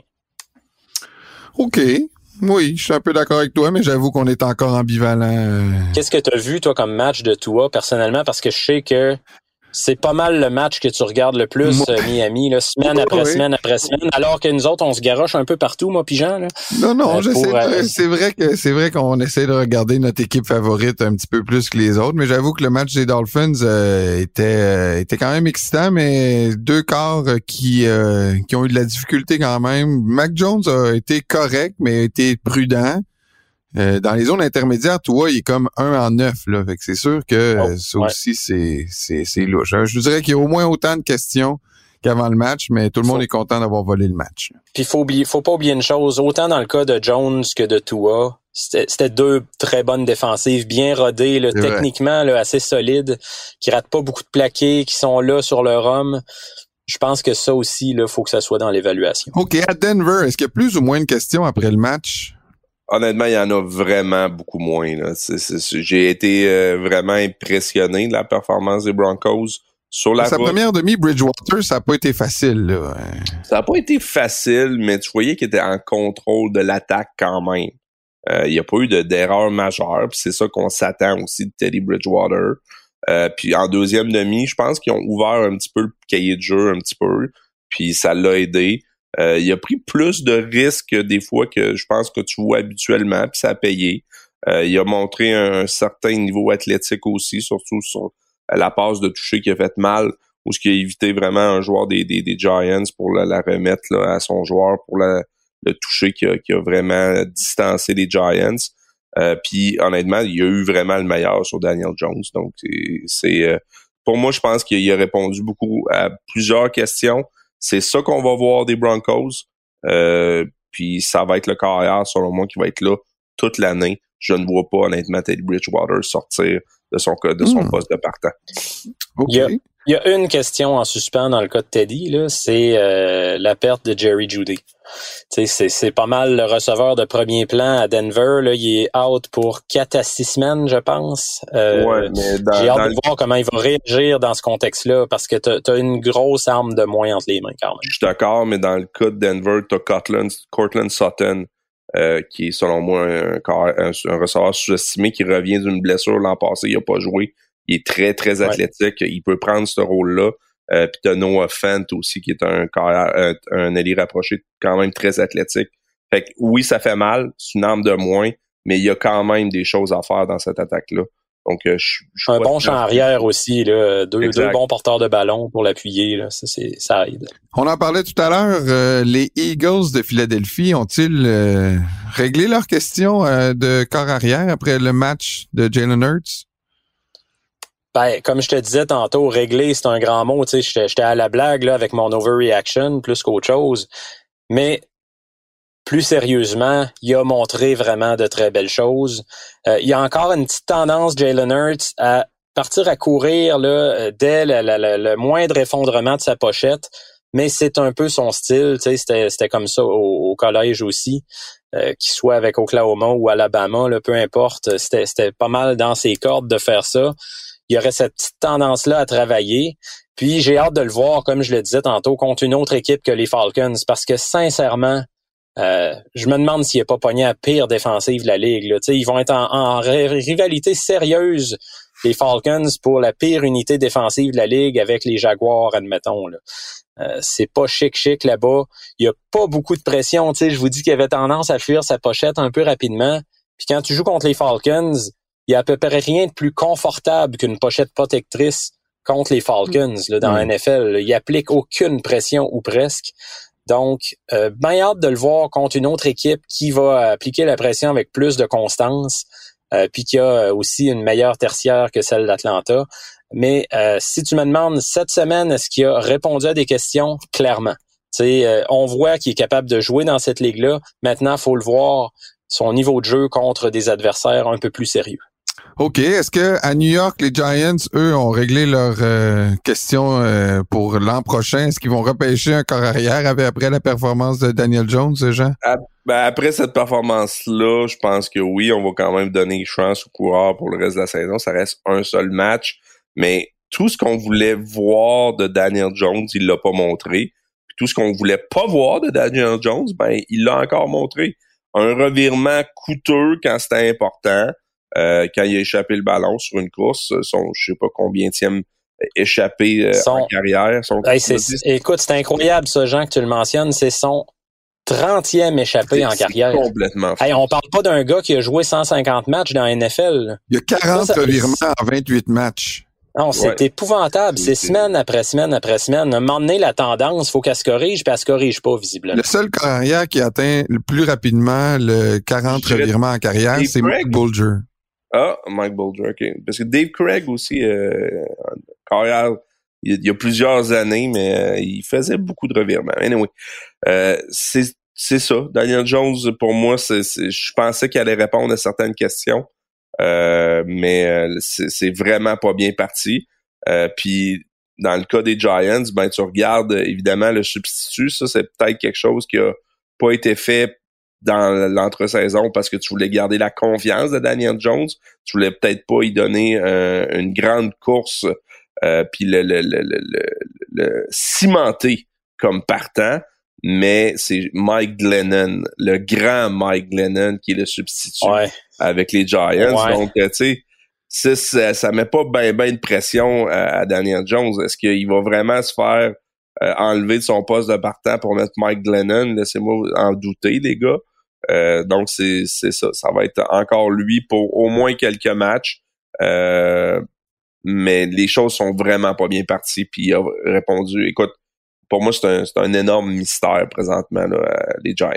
OK. Oui, je suis un peu d'accord avec toi, mais j'avoue qu'on est encore ambivalent. Qu'est-ce que tu as vu, toi, comme match de Tua, personnellement? Parce que je sais que c'est pas mal le match que tu regardes le plus, Miami, là, semaine après semaine après semaine, alors que nous autres, on se garoche un peu partout, moi pis Jean. Là, non, c'est vrai qu'on essaie de regarder notre équipe favorite un petit peu plus que les autres, mais j'avoue que le match des Dolphins était quand même excitant, mais deux quarts qui ont eu de la difficulté quand même. Mac Jones a été correct, mais a été prudent. Dans les zones intermédiaires, toi, il est comme 1-9, là. Fait que c'est sûr que ça aussi, c'est louche. Je dirais qu'il y a au moins autant de questions qu'avant le match, mais tout le monde est content d'avoir volé le match. Puis faut pas oublier une chose, autant dans le cas de Jones que de Tua, c'était deux très bonnes défensives, bien rodées, là, techniquement là, assez solides, qui ratent pas beaucoup de plaqués, qui sont là sur leur homme. Je pense que ça aussi, là, faut que ça soit dans l'évaluation. OK, à Denver, est-ce qu'il y a plus ou moins de questions après le match? Honnêtement, il y en a vraiment beaucoup moins. Là. J'ai été vraiment impressionné de la performance des Broncos sur la Sa première demi, Bridgewater, ça n'a pas été facile. Là. Ça n'a pas été facile, mais tu voyais qu'il était en contrôle de l'attaque quand même. Il n'y a pas eu d'erreur majeure, puis c'est ça qu'on s'attend aussi de Teddy Bridgewater. Puis en deuxième demi, je pense qu'ils ont ouvert un petit peu le cahier de jeu un petit peu, puis ça l'a aidé. Il a pris plus de risques des fois que je pense que tu vois habituellement, puis ça a payé. Il a montré un certain niveau athlétique aussi, surtout sur la passe de toucher qui a fait mal, ou ce qui a évité vraiment un joueur des Giants pour la remettre là, à son joueur pour le toucher qui a vraiment distancé les Giants. Puis honnêtement, il a eu vraiment le meilleur sur Daniel Jones. Donc c'est pour moi, je pense qu'il a répondu beaucoup à plusieurs questions. C'est ça qu'on va voir des Broncos. Puis ça va être le carrière, selon moi, qui va être là toute l'année. Je ne vois pas, honnêtement, Teddy Bridgewater sortir de son poste de partant. Okay. Il y a une question en suspens dans le cas de Teddy, là, c'est la perte de Jerry Jeudy. C'est pas mal le receveur de premier plan à Denver. Là, il est out pour 4 à 6 semaines, je pense. Ouais, mais j'ai hâte de voir comment il va réagir dans ce contexte-là, parce que t'as une grosse arme de moins entre les mains quand même. Je suis d'accord, mais dans le cas de Denver, t'as Courtland Sutton, qui est selon moi un receveur sous-estimé qui revient d'une blessure l'an passé, il a pas joué. Il est très, très athlétique. Il peut prendre ce rôle-là. Puis t'as Noah Fant aussi, qui est un ailier rapproché quand même très athlétique. Fait que oui, ça fait mal. C'est une arme de moins, mais il y a quand même des choses à faire dans cette attaque-là. Donc, un bon champ arrière aussi, là. Deux bons porteurs de ballon pour l'appuyer, là. Ça aide. On en parlait tout à l'heure. Les Eagles de Philadelphie ont-ils réglé leur question de corps arrière après le match de Jalen Hurts? Ben, comme je te disais tantôt, régler, c'est un grand mot. Tu sais, j'étais à la blague là avec mon overreaction plus qu'autre chose. Mais plus sérieusement, il a montré vraiment de très belles choses. Il y a encore une petite tendance, Jalen Hurts, à partir à courir là dès le moindre effondrement de sa pochette. Mais c'est un peu son style. Tu sais, c'était comme ça au collège aussi. Qu'il soit avec Oklahoma ou Alabama, là, peu importe. C'était pas mal dans ses cordes de faire ça. Il y aurait cette petite tendance-là à travailler. Puis j'ai hâte de le voir, comme je le disais tantôt, contre une autre équipe que les Falcons, parce que sincèrement, je me demande s'il n'est pas pogné à pire défensive de la Ligue. Là. Ils vont être en rivalité sérieuse, les Falcons, pour la pire unité défensive de la Ligue avec les Jaguars, admettons. Là. C'est pas chic là-bas. Il y a pas beaucoup de pression. Je vous dis qu'il avait tendance à fuir sa pochette un peu rapidement. Puis quand tu joues contre les Falcons, il y a à peu près rien de plus confortable qu'une pochette protectrice contre les Falcons là, dans la NFL. Il applique aucune pression ou presque. Donc, bien hâte de le voir contre une autre équipe qui va appliquer la pression avec plus de constance, puis qui a aussi une meilleure tertiaire que celle d'Atlanta. Mais si tu me demandes cette semaine, est-ce qu'il a répondu à des questions? Clairement. On voit qu'il est capable de jouer dans cette ligue-là. Maintenant, il faut le voir, son niveau de jeu contre des adversaires un peu plus sérieux. OK. Est-ce que à New York, les Giants, eux, ont réglé leur question pour l'an prochain? Est-ce qu'ils vont repêcher un corps arrière après la performance de Daniel Jones, Jean? Après cette performance-là, je pense que oui, on va quand même donner chance au coureur pour le reste de la saison. Ça reste un seul match, mais tout ce qu'on voulait voir de Daniel Jones, il l'a pas montré. Puis tout ce qu'on voulait pas voir de Daniel Jones, il l'a encore montré. Un revirement coûteux quand c'était important. Quand il a échappé le ballon sur une course, je sais pas combienième échappé en carrière. Écoute, c'est incroyable ça, Jean, que tu le mentionnes. C'est son 30e échappé en carrière. Complètement. On parle pas d'un gars qui a joué 150 matchs dans la NFL. Il y a 40 revirements en 28 matchs. Non, c'est épouvantable. C'est semaine après semaine après semaine. À un moment donné, la tendance, faut qu'elle se corrige, puis elle se corrige pas, visiblement. Le seul carrière qui atteint le plus rapidement le 40 revirements en carrière, c'est Mike Bulger. Ah, Mike Bulger, OK. Parce que Dave Craig aussi, carrière, il y a plusieurs années, mais il faisait beaucoup de revirements. Anyway, c'est ça. Daniel Jones, pour moi, je pensais qu'il allait répondre à certaines questions, mais c'est vraiment pas bien parti. Puis, dans le cas des Giants, tu regardes, évidemment, le substitut. Ça, c'est peut-être quelque chose qui a pas été fait dans l'entre-saison parce que tu voulais garder la confiance de Daniel Jones. Tu voulais peut-être pas y donner une grande course puis le cimenter comme partant, mais c'est Mike Glennon, le grand Mike Glennon qui est le substitut avec les Giants. Ouais. Donc, tu sais, ça met pas ben de pression à Daniel Jones. Est-ce qu'il va vraiment se faire enlever de son poste de partant pour mettre Mike Glennon? Laissez-moi en douter, les gars. Donc, c'est ça. Ça va être encore lui pour au moins quelques matchs. Mais les choses sont vraiment pas bien parties. Puis il a répondu, écoute, pour moi, c'est un énorme mystère présentement, là, les Giants.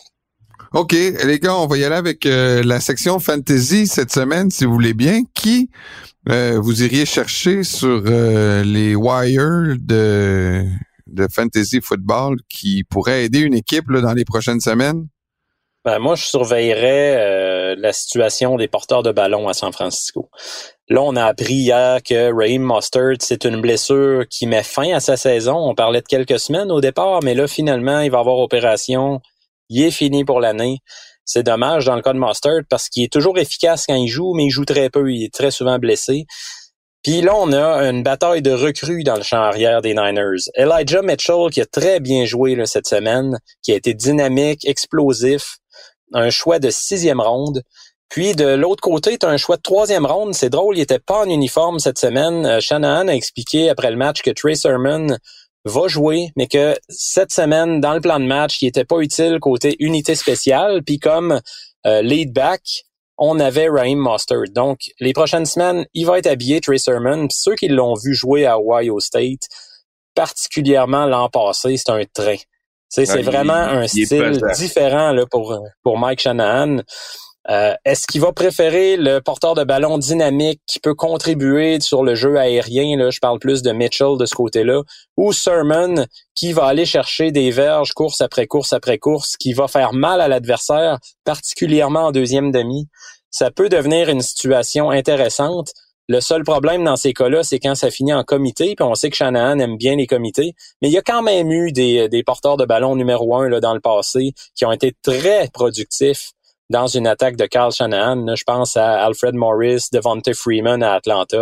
OK, les gars, on va y aller avec la section Fantasy cette semaine, si vous voulez bien. Qui vous iriez chercher sur les wires de Fantasy Football qui pourrait aider une équipe là, dans les prochaines semaines? Moi, je surveillerais la situation des porteurs de ballon à San Francisco. Là, on a appris hier que Raheem Mostert, c'est une blessure qui met fin à sa saison. On parlait de quelques semaines au départ, mais là, finalement, il va avoir opération. Il est fini pour l'année. C'est dommage dans le cas de Mostert parce qu'il est toujours efficace quand il joue, mais il joue très peu. Il est très souvent blessé. Puis là, on a une bataille de recrues dans le champ arrière des Niners. Elijah Mitchell, qui a très bien joué là, cette semaine, qui a été dynamique, explosif, un choix de 6e ronde. Puis de l'autre côté, tu as un choix de 3e ronde. C'est drôle, il était pas en uniforme cette semaine. Shanahan a expliqué après le match que Trey Sermon va jouer, mais que cette semaine, dans le plan de match, il était pas utile côté unité spéciale. Puis comme lead back, on avait Raheem Mostert. Donc, les prochaines semaines, il va être habillé, Trey Sermon. Puis ceux qui l'ont vu jouer à Ohio State, particulièrement l'an passé, c'est un train. C'est vraiment un style différent là, pour Mike Shanahan. Est-ce qu'il va préférer le porteur de ballon dynamique qui peut contribuer sur le jeu aérien, là, je parle plus de Mitchell de ce côté-là, ou Sermon qui va aller chercher des verges course après course après course, qui va faire mal à l'adversaire, particulièrement en deuxième demi? Ça peut devenir une situation intéressante. Le seul problème dans ces cas-là, c'est quand ça finit en comité, puis on sait que Shanahan aime bien les comités, mais il y a quand même eu des porteurs de ballon numéro 1 là, dans le passé qui ont été très productifs dans une attaque de Kyle Shanahan. Là, je pense à Alfred Morris, Devonta Freeman à Atlanta.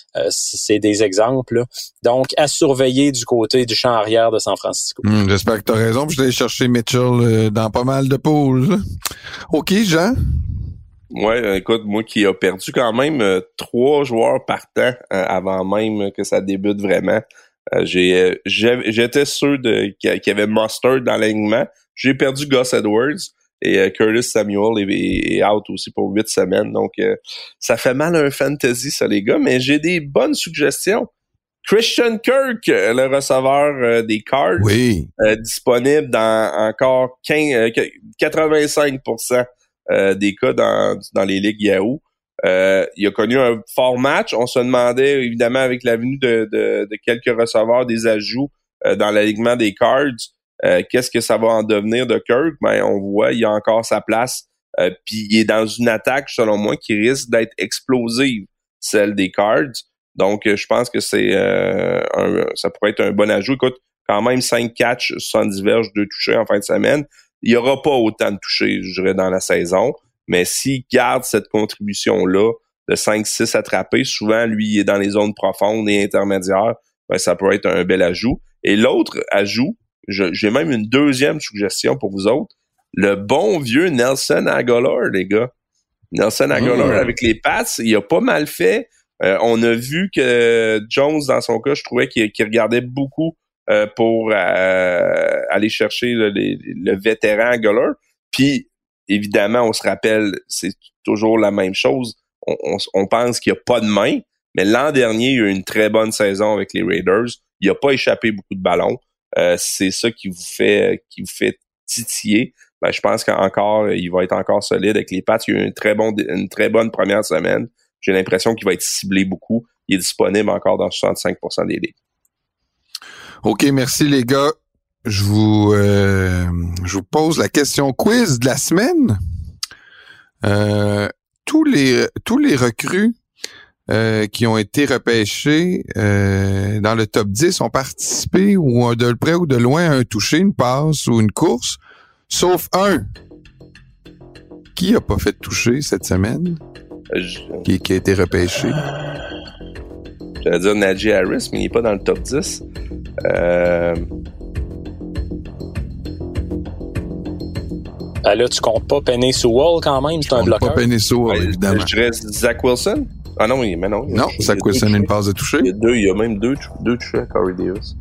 C'est des exemples. Là. Donc, à surveiller du côté du champ arrière de San Francisco. J'espère que tu as raison. Je vais aller chercher Mitchell dans pas mal de pauses. OK, Jean? Ouais, écoute, moi qui a perdu quand même 3 joueurs partants avant même que ça débute vraiment. J'étais sûr qu'il y avait Mustard dans l'alignement. J'ai perdu Gus Edwards. Et Curtis Samuel est out aussi pour 8 semaines. Donc, ça fait mal à un fantasy, ça, les gars. Mais j'ai des bonnes suggestions. Christian Kirk, le receveur des Cards, disponible dans encore 85% des cas dans les ligues Yahoo. Il a connu un fort match. On se demandait, évidemment, avec l'avenue de quelques receveurs, des ajouts dans l'alignement des Cards. Qu'est-ce que ça va en devenir de Kirk? Ben, on voit, il a encore sa place. Puis il est dans une attaque, selon moi, qui risque d'être explosive, celle des Cards. Donc, je pense que ça pourrait être un bon ajout. Écoute, quand même 5 catchs, 70 verges, 2 touchés en fin de semaine. Il n'y aura pas autant de touchés, je dirais, dans la saison. Mais s'il garde cette contribution-là de 5-6 attrapés, souvent, lui, il est dans les zones profondes et intermédiaires, ben, ça peut être un bel ajout. Et l'autre ajout, j'ai même une deuxième suggestion pour vous autres. Le bon vieux Nelson Agholor, les gars. Nelson Agholor, avec les Pats, il a pas mal fait. On a vu que Jones, dans son cas, je trouvais qu'il regardait beaucoup pour aller chercher le vétéran Agholor. Puis, évidemment, on se rappelle, c'est toujours la même chose. On pense qu'il n'y a pas de main, mais l'an dernier, il y a eu une très bonne saison avec les Raiders. Il n'a pas échappé beaucoup de ballons. C'est ça qui vous fait titiller. Ben, je pense qu'encore, il va être encore solide avec les Pats. Il y a eu une très bonne première semaine. J'ai l'impression qu'il va être ciblé beaucoup. Il est disponible encore dans 65% des ligues. OK, merci les gars. Je vous pose la question quiz de la semaine. Tous les recrues qui ont été repêchés dans le top 10 ont participé ou de près ou de loin à un toucher, une passe ou une course, sauf un. Qui a pas fait de toucher cette semaine? Qui a été repêché? J'allais dire Najee Harris, mais il n'est pas dans le top 10. Là, tu comptes pas Penny Sewell quand même, c'est un bloqueur. Pas Penny Sewell, évidemment. Je dirais Zach Wilson. Ah non, mais non. Non, Zach Wilson a une passe de toucher. Il y a même deux touchés à Corey Davis.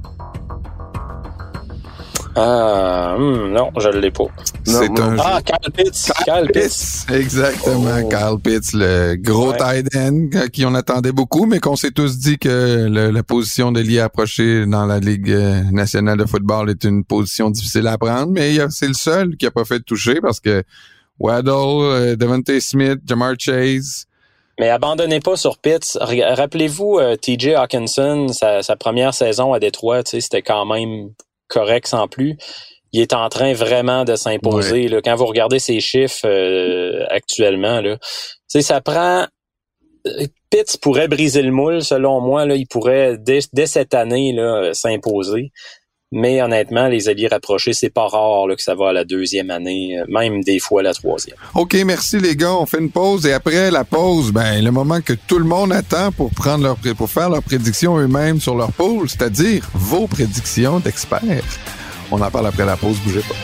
Non, je l'ai pas. Kyle Pitts. Kyle Pitts. Exactement, Kyle Pitts, le gros tight end qui on attendait beaucoup, mais qu'on s'est tous dit que la position de lié approché dans la Ligue nationale de football est une position difficile à prendre, mais c'est le seul qui a pas fait de toucher parce que Waddle, Devontae Smith, Jamar Chase. Mais abandonnez pas sur Pitts. Rappelez-vous TJ Hawkinson, sa première saison à Détroit, tu sais, c'était quand même correct sans plus. Il est en train vraiment de s'imposer. Là. Quand vous regardez ses chiffres actuellement, là, ça prend... Pitts pourrait briser le moule, selon moi. Là, il pourrait, dès cette année, là, s'imposer. Mais honnêtement, les alliés rapprochés, c'est pas rare là, que ça va à la deuxième année, même des fois la troisième. OK, merci les gars. On fait une pause et après la pause, le moment que tout le monde attend pour faire leurs prédictions eux-mêmes sur leur pool, c'est-à-dire vos prédictions d'experts. On en parle après la pause, bougez pas.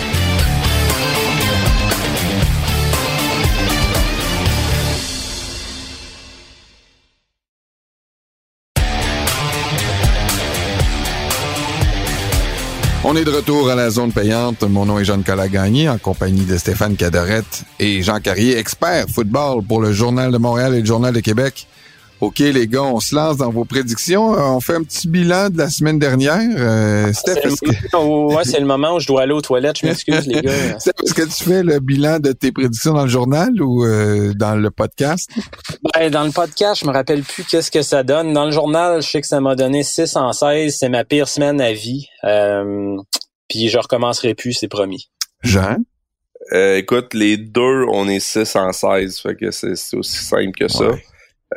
On est de retour à la zone payante. Mon nom est Jean-Nicolas Gagné, en compagnie de Stéphane Cadorette et Jean Carrier, expert football pour le Journal de Montréal et le Journal de Québec. OK, les gars, on se lance dans vos prédictions. On fait un petit bilan de la semaine dernière. Steph, c'est le moment où je dois aller aux toilettes. Je m'excuse, les gars. Steph, est-ce que tu fais le bilan de tes prédictions dans le journal ou dans le podcast? Dans le podcast, je me rappelle plus qu'est-ce que ça donne. Dans le journal, je sais que ça m'a donné 6 en 16. C'est ma pire semaine à vie. Puis je recommencerai plus, c'est promis. Jean? Écoute, les deux, on est 6 en 16. Fait que c'est aussi simple que ça. Ouais.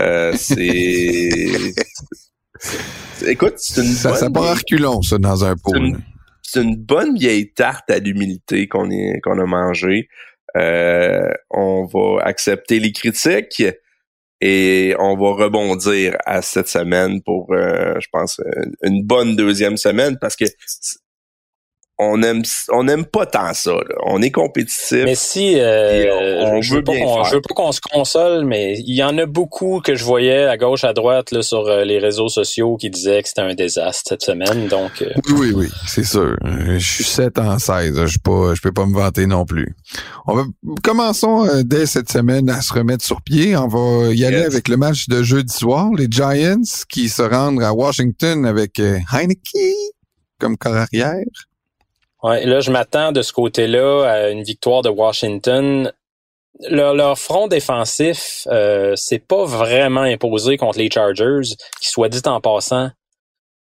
Écoute, c'est une bonne... Ça part à reculons, ça, dans un pot. C'est une bonne vieille tarte à l'humilité qu'on a mangée. On va accepter les critiques et on va rebondir à cette semaine pour, je pense, une bonne deuxième semaine parce que on aime pas tant ça, là. On est compétitif. Mais si je veux pas qu'on se console, mais il y en a beaucoup que je voyais à gauche, à droite là, sur les réseaux sociaux qui disaient que c'était un désastre cette semaine. Donc Oui, c'est sûr. Je suis 7 en 16. Je peux pas me vanter non plus. Commençons dès cette semaine à se remettre sur pied. On va y aller avec le match de jeudi soir. Les Giants qui se rendent à Washington avec Heineke comme corps arrière. Ouais, là, je m'attends de ce côté-là à une victoire de Washington. Leur front défensif, c'est pas vraiment imposé contre les Chargers, qui, soit dit en passant,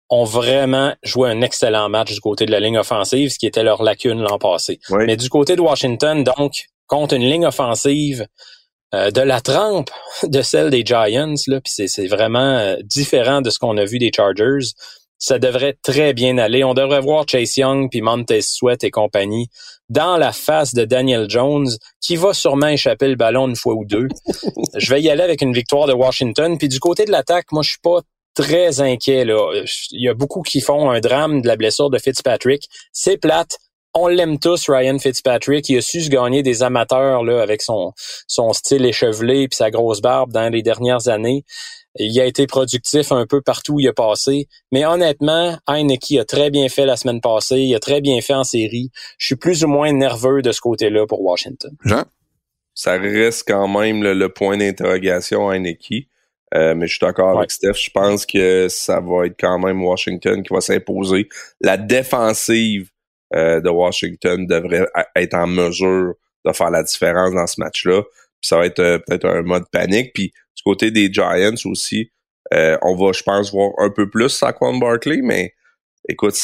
ont vraiment joué un excellent match du côté de la ligne offensive, ce qui était leur lacune l'an passé. Oui. Mais du côté de Washington, donc, contre une ligne offensive de la trempe de celle des Giants, là, puis c'est vraiment différent de ce qu'on a vu des Chargers, ça devrait très bien aller. On devrait voir Chase Young puis Montez Sweat et compagnie dans la face de Daniel Jones, qui va sûrement échapper le ballon une fois ou deux. Je vais y aller avec une victoire de Washington. Puis du côté de l'attaque, moi, je suis pas très inquiet, là. Il y a beaucoup qui font un drame de la blessure de Fitzpatrick. C'est plate. On l'aime tous, Ryan Fitzpatrick. Il a su se gagner des amateurs là avec son style échevelé puis sa grosse barbe dans les dernières années. Il a été productif un peu partout où il a passé. Mais honnêtement, Heinicke a très bien fait la semaine passée. Il a très bien fait en série. Je suis plus ou moins nerveux de ce côté-là pour Washington. Jean? Ça reste quand même le point d'interrogation à Heinicke. Mais je suis d'accord avec Steph. Je pense que ça va être quand même Washington qui va s'imposer. La défensive de Washington devrait être en mesure de faire la différence dans ce match-là. Puis ça va être peut-être un mode panique. Puis du côté des Giants aussi, on va, je pense, voir un peu plus Saquon Barkley, mais écoute,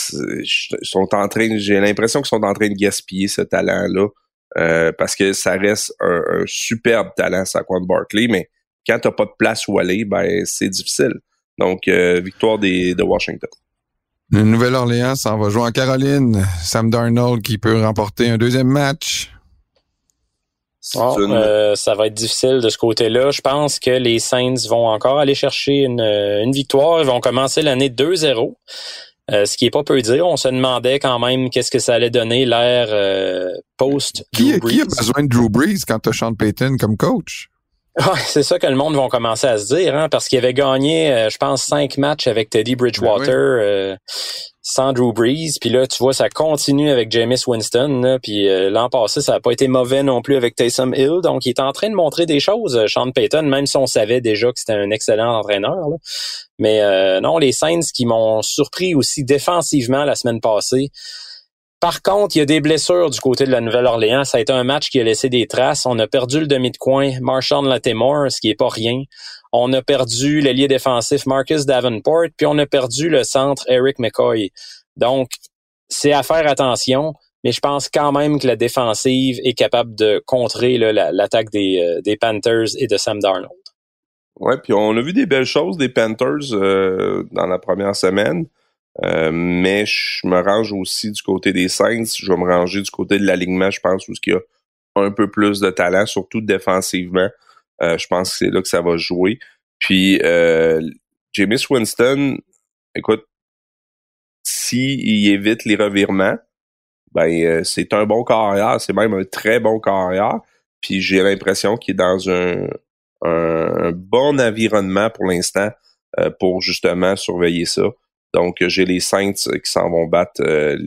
j'ai l'impression qu'ils sont en train de gaspiller ce talent-là parce que ça reste un superbe talent, Saquon Barkley, mais quand t'as pas de place où aller, ben c'est difficile. Donc, victoire de Washington. Le Nouvelle-Orléans s'en va jouer en Caroline. Sam Darnold qui peut remporter un deuxième match. Ça va être difficile de ce côté-là. Je pense que les Saints vont encore aller chercher une victoire. Ils vont commencer l'année 2-0. Ce qui est pas peu dire. On se demandait quand même qu'est-ce que ça allait donner l'ère post Drew Brees. Qui a besoin de Drew Brees quand t'as Sean Payton comme coach? Ouais, c'est ça que le monde va commencer à se dire, hein, parce qu'il avait gagné, je pense, 5 matchs avec Teddy Bridgewater sans Drew Brees. Puis là, tu vois, ça continue avec Jameis Winston. Là, puis l'an passé, ça n'a pas été mauvais non plus avec Taysom Hill. Donc, il est en train de montrer des choses, Sean Payton, même si on savait déjà que c'était un excellent entraîneur. Là. Mais non, les Saints qui m'ont surpris aussi défensivement la semaine passée. Par contre, il y a des blessures du côté de la Nouvelle-Orléans. Ça a été un match qui a laissé des traces. On a perdu le demi de coin, Marshawn Lattimore, ce qui est pas rien. On a perdu l'ailier défensif Marcus Davenport, puis on a perdu le centre Eric McCoy. Donc, c'est à faire attention, mais je pense quand même que la défensive est capable de contrer là, l'attaque des Panthers et de Sam Darnold. Ouais, puis on a vu des belles choses des Panthers dans la première semaine. Mais je me range aussi du côté des Saints. Je vais me ranger du côté de l'alignement, je pense, où il y a un peu plus de talent, surtout défensivement. Je pense que c'est là que ça va jouer. Puis Jameis Winston, écoute, s'il évite les revirements, ben c'est un bon carrière, c'est même un très bon carrière. Puis j'ai l'impression qu'il est dans un bon environnement pour l'instant pour justement surveiller ça. Donc, j'ai les Saints qui s'en vont battre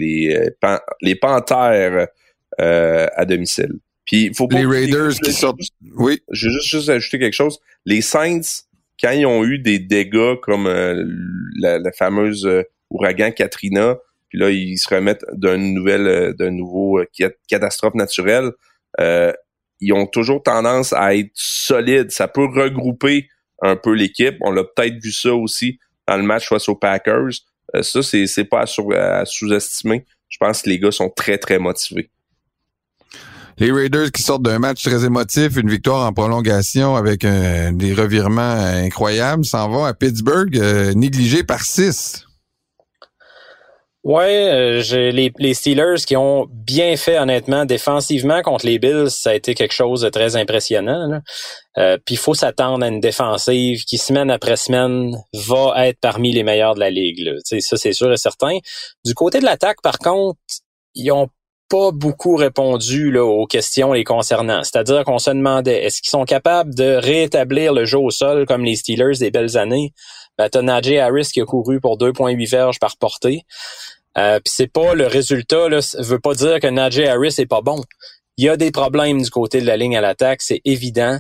les Panthères à domicile. Puis, faut pas les Raiders qui sortent. Oui. Je vais juste ajouter quelque chose. Les Saints, quand ils ont eu des dégâts comme la fameuse ouragan Katrina, puis là, ils se remettent d'un nouveau catastrophe naturelle, ils ont toujours tendance à être solides. Ça peut regrouper un peu l'équipe. On l'a peut-être vu ça aussi dans le match face aux Packers. Ça, c'est pas à sous-estimer. Je pense que les gars sont très, très motivés. Les Raiders qui sortent d'un match très émotif, une victoire en prolongation avec des revirements incroyables, s'en vont à Pittsburgh, négligés par 6. Ouais, les Steelers qui ont bien fait honnêtement défensivement contre les Bills, ça a été quelque chose de très impressionnant. Puis il faut s'attendre à une défensive qui semaine après semaine va être parmi les meilleurs de la ligue. Là. Ça c'est sûr et certain. Du côté de l'attaque, par contre, ils ont pas beaucoup répondu là, aux questions les concernant. C'est-à-dire qu'on se demandait, est-ce qu'ils sont capables de rétablir le jeu au sol comme les Steelers des belles années? Ben, t'as Najee Harris qui a couru pour 2,8 verges par portée. Puis c'est pas le résultat, là, ça veut pas dire que Najee Harris est pas bon. Il y a des problèmes du côté de la ligne à l'attaque, c'est évident.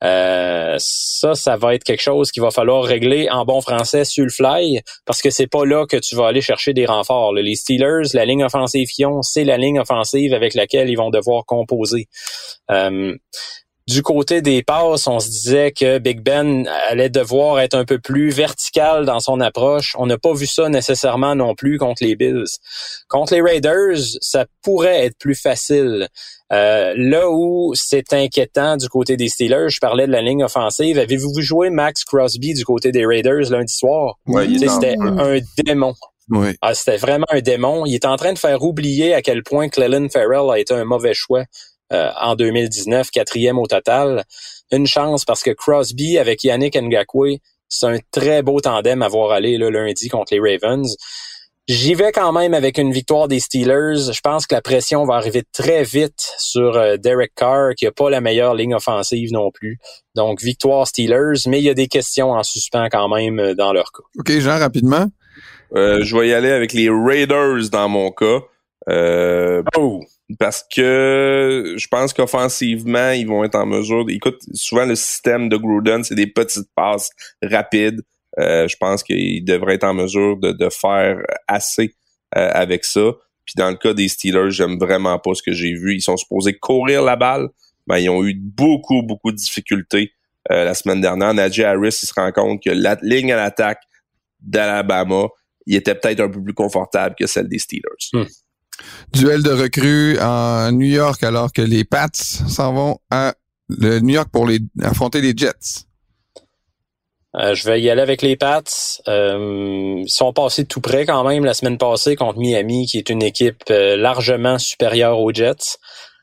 Ça va être quelque chose qu'il va falloir régler en bon français sur le fly, parce que c'est pas là que tu vas aller chercher des renforts. Là. Les Steelers, la ligne offensive qu'ils ont, c'est la ligne offensive avec laquelle ils vont devoir composer. Du côté des passes, on se disait que Big Ben allait devoir être un peu plus vertical dans son approche. On n'a pas vu ça nécessairement non plus contre les Bills. Contre les Raiders, ça pourrait être plus facile. Là où c'est inquiétant du côté des Steelers, je parlais de la ligne offensive. Avez-vous joué Max Crosby du côté des Raiders lundi soir? Oui, c'était un démon. Oui. C'était vraiment un démon. Il est en train de faire oublier à quel point Clelin Ferrell a été un mauvais choix en 2019, 4e au total. Une chance parce que Crosby avec Yannick Ngakoue, c'est un très beau tandem à voir aller là, lundi contre les Ravens. J'y vais quand même avec une victoire des Steelers. Je pense que la pression va arriver très vite sur Derek Carr, qui a pas la meilleure ligne offensive non plus. Donc, victoire Steelers, mais il y a des questions en suspens quand même dans leur cas. OK, Jean, rapidement. Je vais y aller avec les Raiders dans mon cas. Parce que je pense qu'offensivement, ils vont être en mesure... Écoute, souvent le système de Gruden, c'est des petites passes rapides. Je pense qu'ils devraient être en mesure de faire assez avec ça. Puis dans le cas des Steelers, j'aime vraiment pas ce que j'ai vu. Ils sont supposés courir la balle. Ben, ils ont eu beaucoup de difficultés la semaine dernière. Najee Harris, il se rend compte que la ligne à l'attaque d'Alabama, il était peut-être un peu plus confortable que celle des Steelers. Duel de recrues en New York alors que les Pats s'en vont à New York pour affronter les Jets. Je vais y aller avec les Pats. Ils sont passés tout près quand même la semaine passée contre Miami, qui est une équipe largement supérieure aux Jets.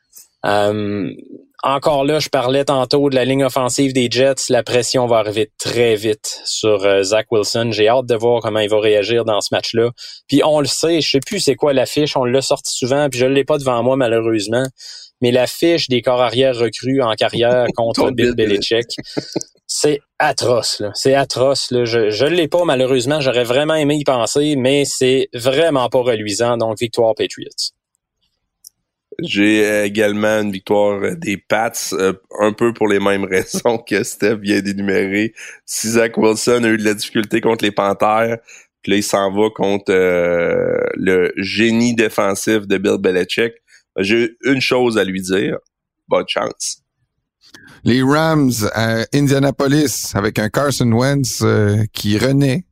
Encore là, je parlais tantôt de la ligne offensive des Jets. La pression va arriver très vite sur Zach Wilson. J'ai hâte de voir comment il va réagir dans ce match-là. Puis on le sait, je sais plus c'est quoi l'affiche. On l'a sorti souvent, puis je l'ai pas devant moi malheureusement. Mais l'affiche des corps arrière recrues en carrière contre Bill Belichick, c'est atroce. Là. C'est atroce. Là. Je l'ai pas malheureusement. J'aurais vraiment aimé y penser, mais c'est vraiment pas reluisant. Donc victoire Patriots. J'ai également une victoire des Pats, un peu pour les mêmes raisons que Steph vient d'énumérer. Si Zach Wilson a eu de la difficulté contre les Panthères, puis là, il s'en va contre le génie défensif de Bill Belichick, j'ai une chose à lui dire. Bonne chance. Les Rams à Indianapolis avec un Carson Wentz qui renaît.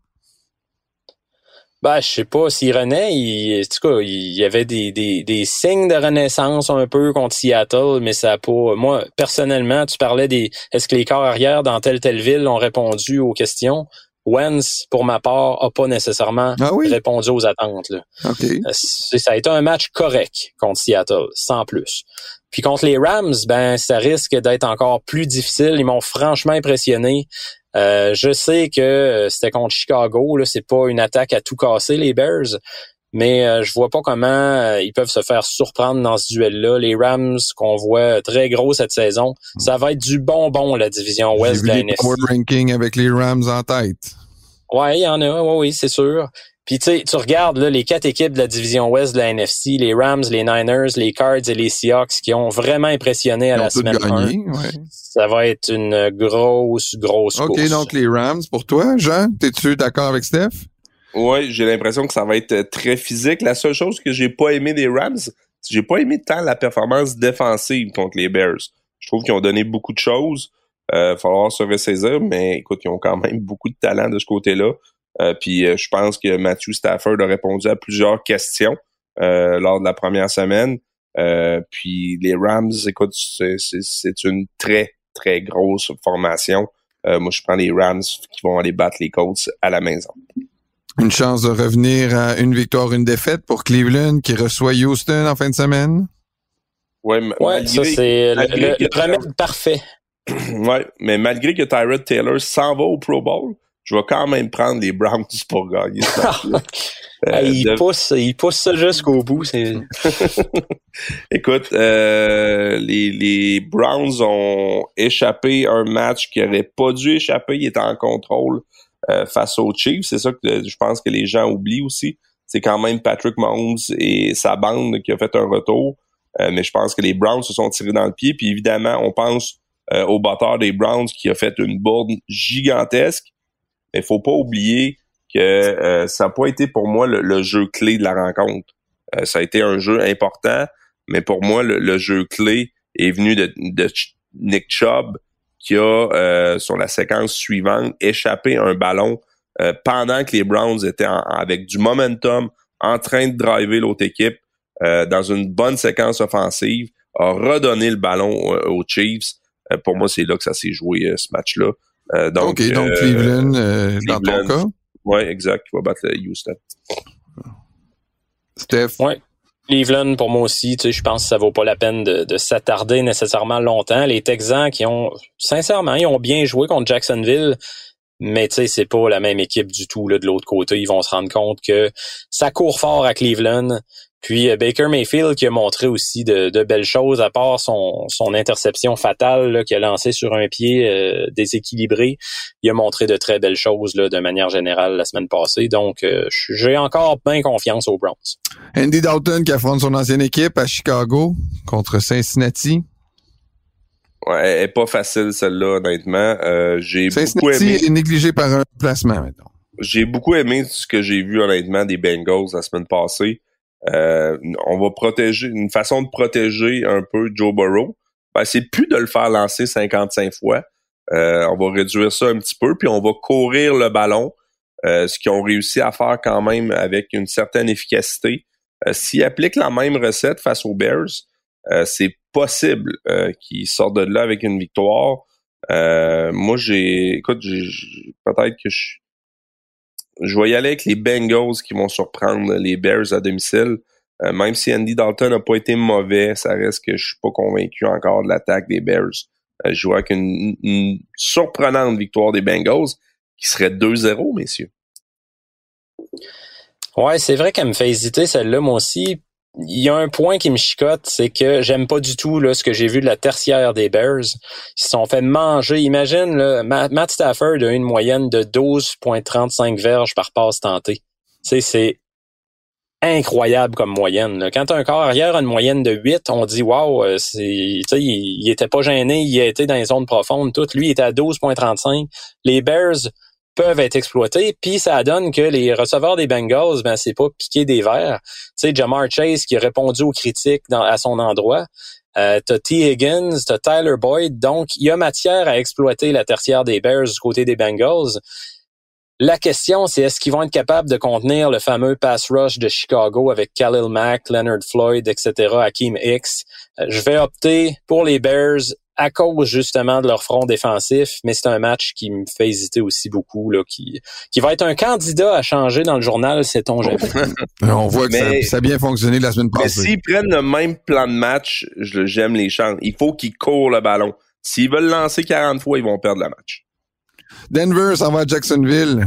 Ben, je sais pas s'il renaît. En tout cas, il y avait des signes de renaissance un peu contre Seattle, mais ça a pas... Moi, personnellement, tu parlais est-ce que les corps arrière dans telle ville ont répondu aux questions? Wentz, pour ma part, a pas nécessairement répondu aux attentes. Là. Okay. Ça a été un match correct contre Seattle, sans plus. Puis contre les Rams, ben ça risque d'être encore plus difficile. Ils m'ont franchement impressionné. Je sais que c'était contre Chicago, là, c'est pas une attaque à tout casser, les Bears, mais je vois pas comment ils peuvent se faire surprendre dans ce duel-là. Les Rams, qu'on voit très gros cette saison, ça va être du bonbon, la division Ouest de la NFC. Power ranking avec les Rams en tête. Ouais, il y en a, oui, c'est sûr. Puis tu regardes là, les 4 équipes de la division Ouest de la NFC, les Rams, les Niners, les Cards et les Seahawks qui ont vraiment impressionné à la semaine 1. Ouais. Ça va être une grosse course. OK, donc les Rams, pour toi, Jean, t'es-tu d'accord avec Steph? Oui, j'ai l'impression que ça va être très physique. La seule chose que j'ai pas aimé des Rams, j'ai pas aimé tant la performance défensive contre les Bears. Je trouve qu'ils ont donné beaucoup de choses. Falloir se ressaisir, mais écoute, ils ont quand même beaucoup de talent de ce côté-là. Puis je pense que Matthew Stafford a répondu à plusieurs questions lors de la première semaine. Puis les Rams, écoute, c'est une très, très grosse formation. Moi, je prends les Rams qui vont aller battre les Colts à la maison. Une chance de revenir à une victoire, une défaite pour Cleveland qui reçoit Houston en fin de semaine? Ouais, ça c'est le remède parfait. Ouais, mais malgré que Tyrod Taylor s'en va au Pro Bowl, je vais quand même prendre les Browns pour gagner ça. Il pousse ça jusqu'au bout. C'est... Écoute, les Browns ont échappé un match qui n'aurait pas dû échapper. Ils étaient en contrôle face aux Chiefs. C'est ça que je pense que les gens oublient aussi. C'est quand même Patrick Mahomes et sa bande qui a fait un retour. Mais je pense que les Browns se sont tirés dans le pied. Puis évidemment, on pense au batteur des Browns qui a fait une bourde gigantesque. Mais faut pas oublier que ça n'a pas été pour moi le jeu clé de la rencontre. Ça a été un jeu important, mais pour moi, le jeu clé est venu de Nick Chubb qui a, sur la séquence suivante, échappé un ballon pendant que les Browns étaient avec du momentum, en train de driver l'autre équipe dans une bonne séquence offensive, a redonné le ballon aux Chiefs. Pour moi, c'est là que ça s'est joué, ce match-là. Donc Cleveland, dans ton cas? Oui, exact, qui va battre Houston. Steph? Oui. Cleveland, pour moi aussi, tu sais, je pense que ça vaut pas la peine de s'attarder nécessairement longtemps. Les Texans sincèrement, ils ont bien joué contre Jacksonville, mais tu sais, c'est pas la même équipe du tout, là, de l'autre côté. Ils vont se rendre compte que ça court fort à Cleveland. Puis Baker Mayfield qui a montré aussi de belles choses, à part son interception fatale là, qu'il a lancée sur un pied déséquilibré. Il a montré de très belles choses là, de manière générale la semaine passée. Donc, j'ai encore bien confiance aux Browns. Andy Dalton qui affronte son ancienne équipe à Chicago contre Cincinnati. Ouais, elle est pas facile celle-là, honnêtement. Cincinnati est négligé par un placement maintenant. J'ai beaucoup aimé ce que j'ai vu honnêtement des Bengals la semaine passée. On va protéger, une façon de protéger un peu Joe Burrow, c'est plus de le faire lancer 55 fois. On va réduire ça un petit peu, puis on va courir le ballon, ce qu'ils ont réussi à faire quand même avec une certaine efficacité. S'ils appliquent la même recette face aux Bears, c'est possible qu'ils sortent de là avec une victoire. Moi, peut-être que je vais y aller avec les Bengals qui vont surprendre les Bears à domicile. Même si Andy Dalton n'a pas été mauvais, ça reste que je suis pas convaincu encore de l'attaque des Bears. Je vois avec une surprenante victoire des Bengals qui serait 2-0, messieurs. Ouais, c'est vrai qu'elle me fait hésiter celle-là, moi aussi. Il y a un point qui me chicote, c'est que j'aime pas du tout là ce que j'ai vu de la tertiaire des Bears. Ils se sont fait manger. Imagine, là, Matt Stafford a une moyenne de 12,35 verges par passe tentée. Tu sais, c'est incroyable comme moyenne. Là. Quand un corps arrière a une moyenne de 8, on dit wow, il était pas gêné, il a été dans les zones profondes. Tout, lui, il était à 12,35. Les Bears peuvent être exploités, puis ça donne que les receveurs des Bengals, c'est pas piquer des verres. Tu sais, Jamar Chase qui a répondu aux critiques à son endroit. T'as T. Higgins, t'as Tyler Boyd, donc il y a matière à exploiter la tertiaire des Bears du côté des Bengals. La question, c'est est-ce qu'ils vont être capables de contenir le fameux pass rush de Chicago avec Khalil Mack, Leonard Floyd, etc., Hakeem Hicks. Je vais opter pour les Bears à cause justement de leur front défensif, mais c'est un match qui me fait hésiter aussi beaucoup, là, qui va être un candidat à changer dans le journal, sait-on jamais. On voit que ça a bien fonctionné la semaine passée. Mais s'ils prennent le même plan de match, j'aime les chances. Il faut qu'ils courent le ballon. S'ils veulent lancer 40 fois, ils vont perdre le match. Denver s'en va à Jacksonville.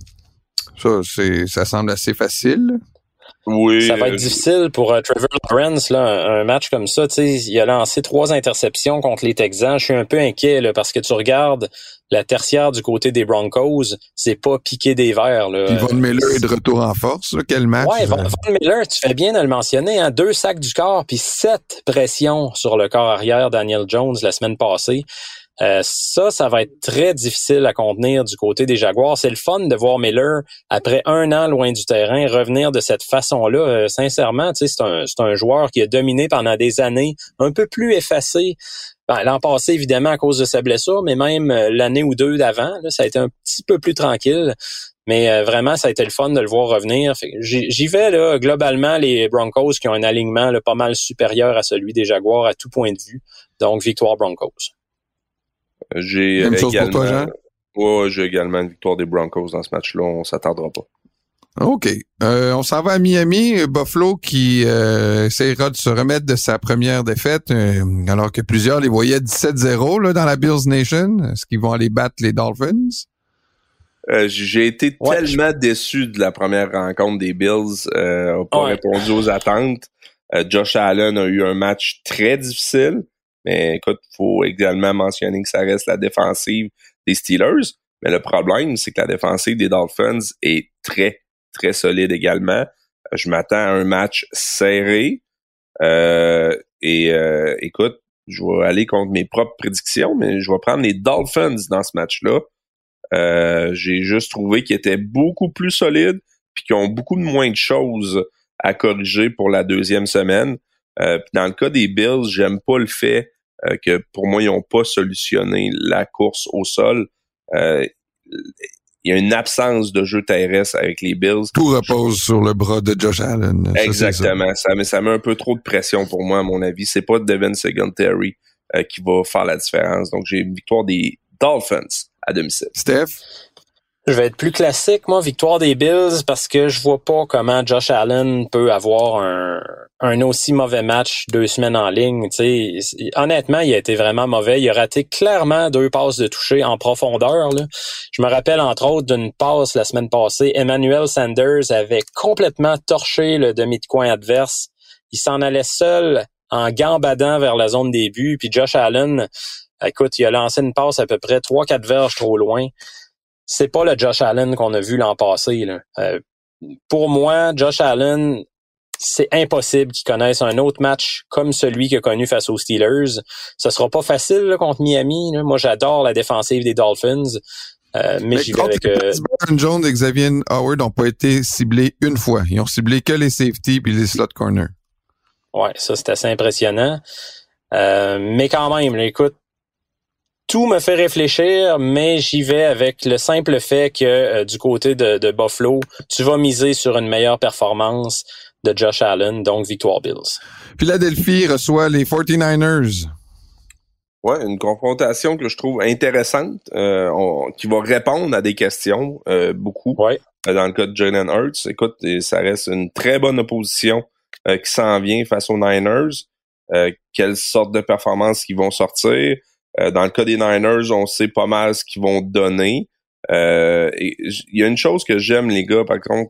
Ça semble assez facile. Oui. Ça va être difficile pour Trevor Lawrence, là, un match comme ça. Tu sais, il a lancé 3 interceptions contre les Texans. Je suis un peu inquiet là, parce que tu regardes la tertiaire du côté des Broncos, c'est pas piquer des verres. Là. Puis Von Miller est de retour en force. Là. Quel match? Ouais, Von Miller, tu fais bien de le mentionner. Hein, 2 sacs du corps, puis 7 pressions sur le corps arrière Daniel Jones la semaine passée. Ça va être très difficile à contenir du côté des Jaguars. C'est le fun de voir Miller, après 1 an loin du terrain, revenir de cette façon-là. Sincèrement, tu sais, c'est un joueur qui a dominé pendant des années, un peu plus effacé. L'an passé, évidemment, à cause de sa blessure, mais même l'année ou 2 d'avant, là, ça a été un petit peu plus tranquille. Mais vraiment, ça a été le fun de le voir revenir. J'y vais, là, globalement, les Broncos qui ont un alignement là, pas mal supérieur à celui des Jaguars à tout point de vue. Donc, victoire Broncos. Même chose pour toi, Jean? Ouais, j'ai également une victoire des Broncos dans ce match-là. On s'attendra pas. OK. On s'en va à Miami. Buffalo qui essaiera de se remettre de sa première défaite, alors que plusieurs les voyaient 17-0 là, dans la Bills Nation. Est-ce qu'ils vont aller battre les Dolphins? J'ai été tellement déçu de la première rencontre des Bills. N'a pas répondu aux attentes. Josh Allen a eu un match très difficile. Mais écoute, faut également mentionner que ça reste la défensive des Steelers. Mais le problème, c'est que la défensive des Dolphins est très, très solide également. Je m'attends à un match serré. Écoute, je vais aller contre mes propres prédictions, mais je vais prendre les Dolphins dans ce match-là. J'ai juste trouvé qu'ils étaient beaucoup plus solides puis qu'ils ont beaucoup de moins de choses à corriger pour la 2e semaine. Puis dans le cas des Bills, j'aime pas le fait que pour moi, ils n'ont pas solutionné la course au sol. Il y a une absence de jeu terrestre avec les Bills. Tout repose sur le bras de Josh Allen. Exactement. Ça met un peu trop de pression pour moi, à mon avis. C'est pas Devin Singletary qui va faire la différence. Donc, j'ai une victoire des Dolphins à domicile. Steph? Je vais être plus classique, moi, victoire des Bills, parce que je vois pas comment Josh Allen peut avoir un aussi mauvais match 2 semaines en ligne. Tu sais, honnêtement, il a été vraiment mauvais. Il a raté clairement 2 passes de toucher en profondeur, là. Je me rappelle, entre autres, d'une passe la semaine passée. Emmanuel Sanders avait complètement torché le demi de coin adverse. Il s'en allait seul en gambadant vers la zone des buts. Puis Josh Allen, écoute, il a lancé une passe à peu près 3-4 verges trop loin. C'est pas le Josh Allen qu'on a vu l'an passé, là. Pour moi, Josh Allen, c'est impossible qu'il connaisse un autre match comme celui qu'il a connu face aux Steelers. Ce sera pas facile là, contre Miami. Là. Moi, j'adore la défensive des Dolphins. Mais j'y vais avec... Byron Jones et Xavier Howard n'ont pas été ciblés une fois. Ils ont ciblé que les safety puis les slot corners. Ouais, ça, c'est assez impressionnant. Mais quand même, là, écoute, tout me fait réfléchir, mais j'y vais avec le simple fait que du côté de Buffalo, tu vas miser sur une meilleure performance de Josh Allen, donc victoire Bills. Philadelphie reçoit les 49ers. Ouais, une confrontation que je trouve intéressante, qui va répondre à des questions, beaucoup. Ouais. Dans le cas de Jalen Hurts, écoute, ça reste une très bonne opposition qui s'en vient face aux Niners. Quelle sorte de performances ils vont sortir? Dans le cas des Niners, on sait pas mal ce qu'ils vont donner. Il y a une chose que j'aime, les gars, par contre,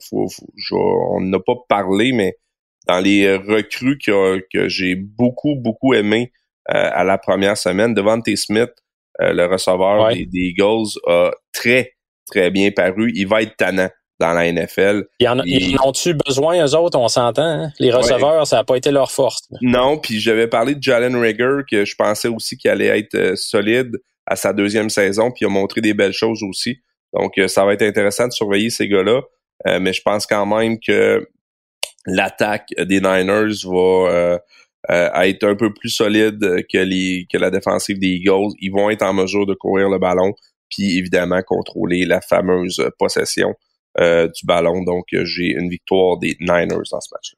on n'a pas parlé, mais dans les recrues que j'ai beaucoup aimé à la première semaine, Devontae Smith, le receveur des Eagles, a très, très bien paru. Il va être tannant dans la NFL. Ils en ont-tu besoin, eux autres, on s'entend? Hein? Les receveurs, ça n'a pas été leur force. Non, puis j'avais parlé de Jalen Reagor, que je pensais aussi qu'il allait être solide à sa 2e saison, puis il a montré des belles choses aussi. Donc, ça va être intéressant de surveiller ces gars-là. Mais je pense quand même que l'attaque des Niners va être un peu plus solide que la défensive des Eagles. Ils vont être en mesure de courir le ballon, puis évidemment contrôler la fameuse possession du ballon. Donc, j'ai une victoire des Niners dans ce match-là.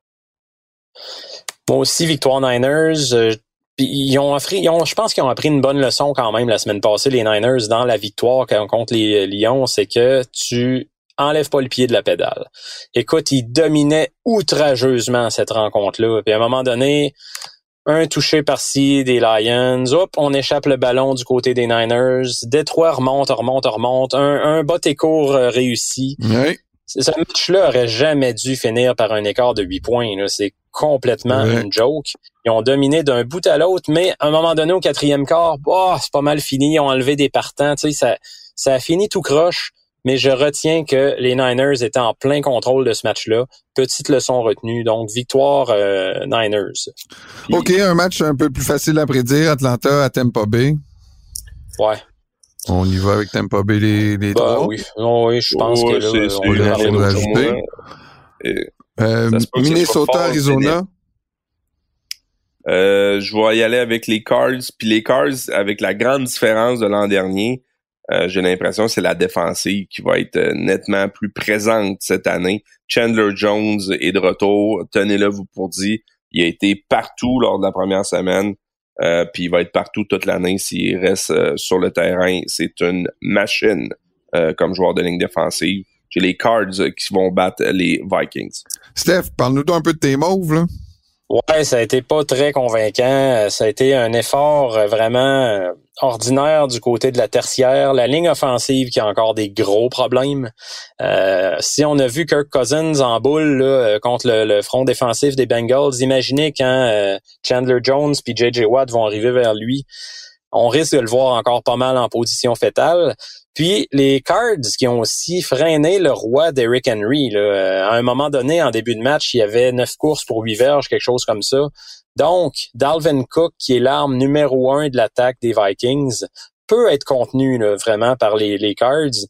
Moi aussi, victoire Niners. Je pense qu'ils ont appris une bonne leçon quand même la semaine passée, les Niners, dans la victoire contre les Lions. C'est que tu enlèves pas le pied de la pédale. Écoute, ils dominaient outrageusement cette rencontre-là. Puis à un moment donné, un touché par-ci des Lions. Hop, on échappe le ballon du côté des Niners. Détroit remonte. Un bas et court réussi. Oui. Ce match-là aurait jamais dû finir par un écart de 8 points. Là. C'est complètement une joke. Ils ont dominé d'un bout à l'autre, mais à un moment donné, au 4e quart, c'est pas mal fini. Ils ont enlevé des partants. Tu sais, ça a fini tout croche. Mais je retiens que les Niners étaient en plein contrôle de ce match-là. Petite leçon retenue. Donc, victoire Niners. Puis, OK, un match un peu plus facile à prédire. Atlanta à Tampa Bay. Ouais. On y va avec Tampa Bay les trois. Oui, je pense que là, on va parler d'ajouter. Minnesota, Arizona. Je vais y aller avec les Cards. Puis les Cards, avec la grande différence de l'an dernier, j'ai l'impression que c'est la défensive qui va être nettement plus présente cette année. Chandler Jones est de retour. Tenez-le vous pour dit. Il a été partout lors de la première semaine. Puis il va être partout toute l'année s'il reste sur le terrain. C'est une machine comme joueur de ligne défensive. J'ai les Cards qui vont battre les Vikings. Steph, parle-nous un peu de tes mauves, là. Ouais, ça a été pas très convaincant. Ça a été un effort vraiment ordinaire du côté de la tertiaire. La ligne offensive qui a encore des gros problèmes. Si on a vu Kirk Cousins en boule là, contre le front défensif des Bengals, imaginez quand Chandler Jones puis J.J. Watt vont arriver vers lui. On risque de le voir encore pas mal en position fétale. Puis les Cards qui ont aussi freiné le roi d'Eric Henry. Là. À un moment donné, en début de match, il y avait 9 courses pour 8 verges, quelque chose comme ça. Donc, Dalvin Cook, qui est l'arme numéro 1 de l'attaque des Vikings, peut être contenu là, vraiment par les Cards.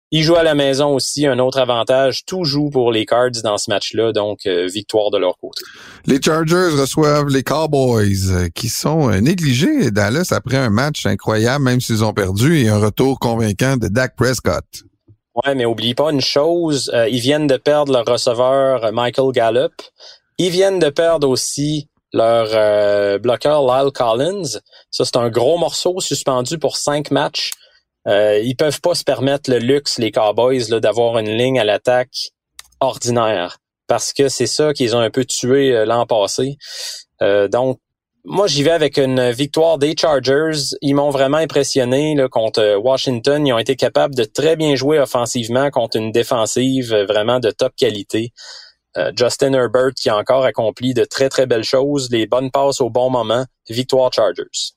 Ils jouent à la maison aussi, un autre avantage. Tout joue pour les Cards dans ce match-là, donc victoire de leur côté. Les Chargers reçoivent les Cowboys qui sont négligés, Dallas, après un match incroyable, même s'ils ont perdu, et un retour convaincant de Dak Prescott. Ouais, mais oublie pas une chose, ils viennent de perdre leur receveur Michael Gallup. Ils viennent de perdre aussi leur bloqueur Lyle Collins. Ça, c'est un gros morceau suspendu pour 5 matchs. Ils peuvent pas se permettre le luxe, les Cowboys, là, d'avoir une ligne à l'attaque ordinaire. Parce que c'est ça qu'ils ont un peu tué l'an passé. Donc, moi, j'y vais avec une victoire des Chargers. Ils m'ont vraiment impressionné là, contre Washington. Ils ont été capables de très bien jouer offensivement contre une défensive vraiment de top qualité. Justin Herbert qui a encore accompli de très, très belles choses. Les bonnes passes au bon moment. Victoire Chargers.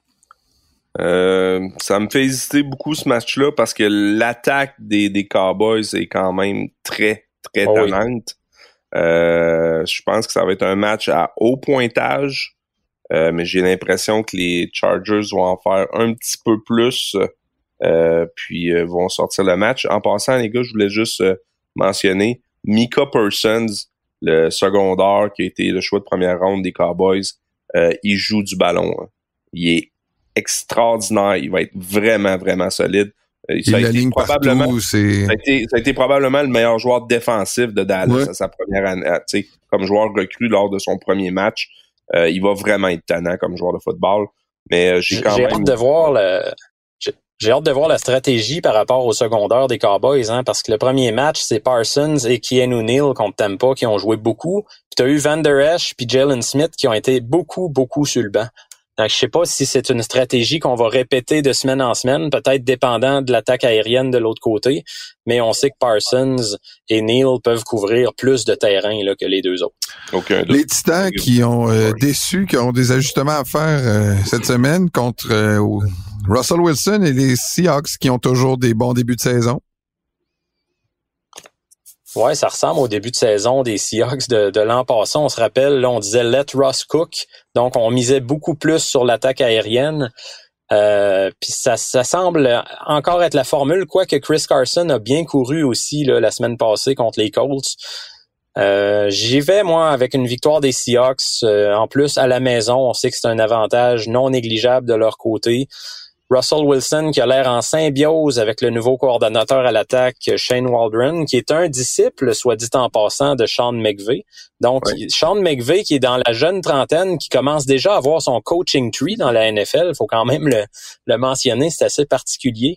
Ça me fait hésiter beaucoup ce match-là parce que l'attaque des Cowboys est quand même très, très tannante. Je pense que ça va être un match à haut pointage, mais j'ai l'impression que les Chargers vont en faire un petit peu plus, puis vont sortir le match. En passant, les gars, je voulais juste mentionner Micah Parsons, le secondaire qui a été le choix de première ronde des Cowboys. Il joue du ballon. Hein. Il est extraordinaire. Il va être vraiment, vraiment solide. Ça a été probablement le meilleur joueur défensif de Dallas à sa première année, comme joueur recru lors de son premier match. Il va vraiment être tannant comme joueur de football. Mais j'ai hâte de voir j'ai hâte de voir la stratégie par rapport au secondaire des Cowboys, hein, parce que le premier match, c'est Parsons et Keanu Neal contre Tampa qui ont joué beaucoup. Puis t'as eu Van Der Esch puis Jalen Smith qui ont été beaucoup, beaucoup sur le banc. Donc, je sais pas si c'est une stratégie qu'on va répéter de semaine en semaine, peut-être dépendant de l'attaque aérienne de l'autre côté, mais on sait que Parsons et Neal peuvent couvrir plus de terrain là, que les deux autres. Les Titans qui ont déçu, qui ont des ajustements à faire cette semaine contre Russell Wilson et les Seahawks qui ont toujours des bons débuts de saison. Ouais, ça ressemble au début de saison des Seahawks de l'an passé. On se rappelle, là, on disait « let Russ cook ». Donc, on misait beaucoup plus sur l'attaque aérienne. Puis ça semble encore être la formule, quoique Chris Carson a bien couru aussi là, la semaine passée contre les Colts. J'y vais, moi, avec une victoire des Seahawks. En plus, à la maison, on sait que c'est un avantage non négligeable de leur côté. Russell Wilson qui a l'air en symbiose avec le nouveau coordonnateur à l'attaque, Shane Waldron, qui est un disciple, soit dit en passant, de Sean McVay. Donc, Sean McVay qui est dans la jeune trentaine, qui commence déjà à avoir son coaching tree dans la NFL. Il faut quand même le mentionner, c'est assez particulier.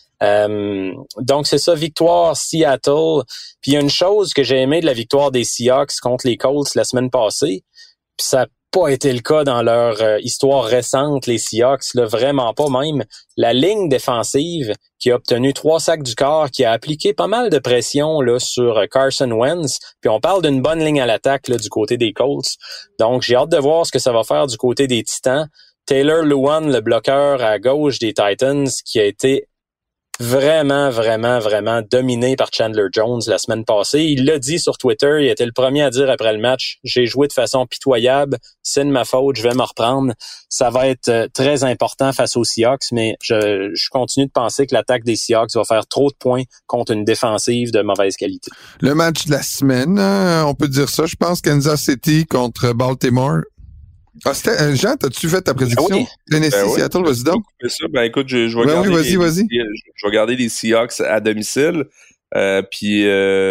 Donc, c'est ça, victoire Seattle. Puis, il y a une chose que j'ai aimé de la victoire des Seahawks contre les Colts la semaine passée, puis ça pas été le cas dans leur histoire récente, les Seahawks, là, vraiment pas même. La ligne défensive qui a obtenu 3 sacs du corps, qui a appliqué pas mal de pression là sur Carson Wentz, puis on parle d'une bonne ligne à l'attaque là, du côté des Colts. Donc, j'ai hâte de voir ce que ça va faire du côté des Titans. Taylor Lewan, le bloqueur à gauche des Titans, qui a été vraiment, vraiment, vraiment dominé par Chandler Jones la semaine passée. Il l'a dit sur Twitter, il était le premier à dire après le match, j'ai joué de façon pitoyable, c'est de ma faute, je vais me reprendre. Ça va être très important face aux Seahawks, mais je continue de penser que l'attaque des Seahawks va faire trop de points contre une défensive de mauvaise qualité. Le match de la semaine, on peut dire ça, je pense, Kansas City contre Baltimore. Ah, Jean, t'as-tu fait ta prédiction? Oui. Tennessee, Seattle, vas-y donc. Écoute, je vais regarder je vais regarder les Seahawks à domicile. Puis,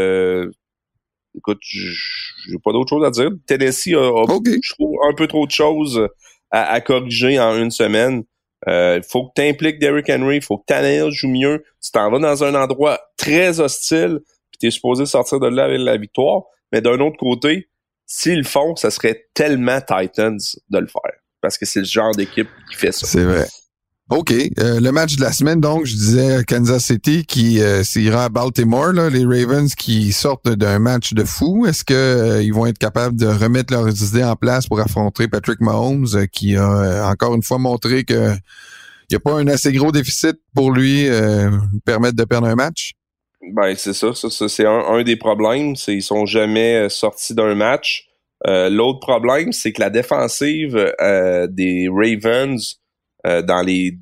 écoute, j'ai pas d'autre chose à dire. Tennessee a je trouve, un peu trop de choses à corriger en une semaine. Faut que t'impliques Derrick Henry, faut que Tannehill joue mieux. Tu t'en vas dans un endroit très hostile, puis t'es supposé sortir de là avec la victoire. Mais d'un autre côté, s'ils le font, ça serait tellement Titans de le faire. Parce que c'est le genre d'équipe qui fait ça. C'est vrai. OK. Le match de la semaine, donc, je disais Kansas City qui s'ira à Baltimore, là, les Ravens qui sortent d'un match de fou. Est-ce que ils vont être capables de remettre leurs idées en place pour affronter Patrick Mahomes, qui a encore une fois montré que il n'y a pas un assez gros déficit pour lui permettre de perdre un match? Ben, c'est ça. Ça c'est un des problèmes. C'est ils sont jamais sortis d'un match. L'autre problème, c'est que la défensive des Ravens dans les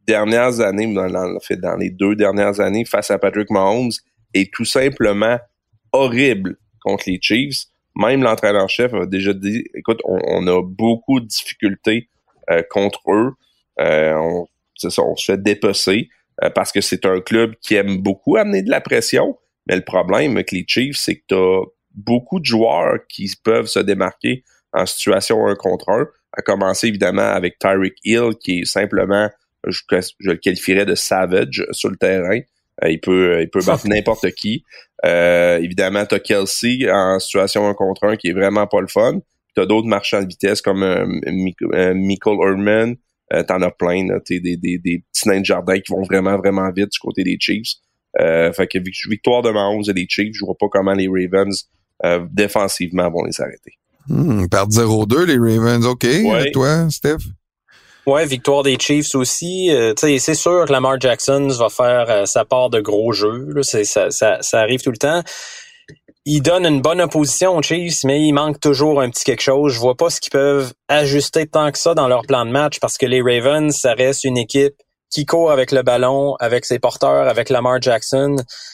dernières années, dans les 2 dernières années, face à Patrick Mahomes, est tout simplement horrible contre les Chiefs. Même l'entraîneur-chef a déjà dit, écoute, on a beaucoup de difficultés contre eux. On se fait dépecer parce que c'est un club qui aime beaucoup amener de la pression. Mais le problème avec les Chiefs, c'est que tu as beaucoup de joueurs qui peuvent se démarquer en situation 1 contre 1. À commencer évidemment avec Tyreek Hill, qui est simplement, je le qualifierais de savage sur le terrain. Il peut battre n'importe qui. Évidemment, t'as Kelsey en situation 1 contre 1 qui est vraiment pas le fun. T'as d'autres marchands de vitesse comme Michael Herdman. T'en as plein, là, des petits nains de jardin qui vont vraiment, vraiment vite du côté des Chiefs. Fait que victoire de Mahomes et des Chiefs, je vois pas comment les Ravens défensivement vont les arrêter. Perdre 0-2, les Ravens, OK. Ouais. Toi, Steph? Ouais, victoire des Chiefs aussi. C'est sûr que Lamar Jackson va faire sa part de gros jeux. Là. Ça arrive tout le temps. Il donne une bonne opposition aux Chiefs, mais il manque toujours un petit quelque chose. Je vois pas ce qu'ils peuvent ajuster tant que ça dans leur plan de match parce que les Ravens, ça reste une équipe qui court avec le ballon, avec ses porteurs, avec Lamar Jackson.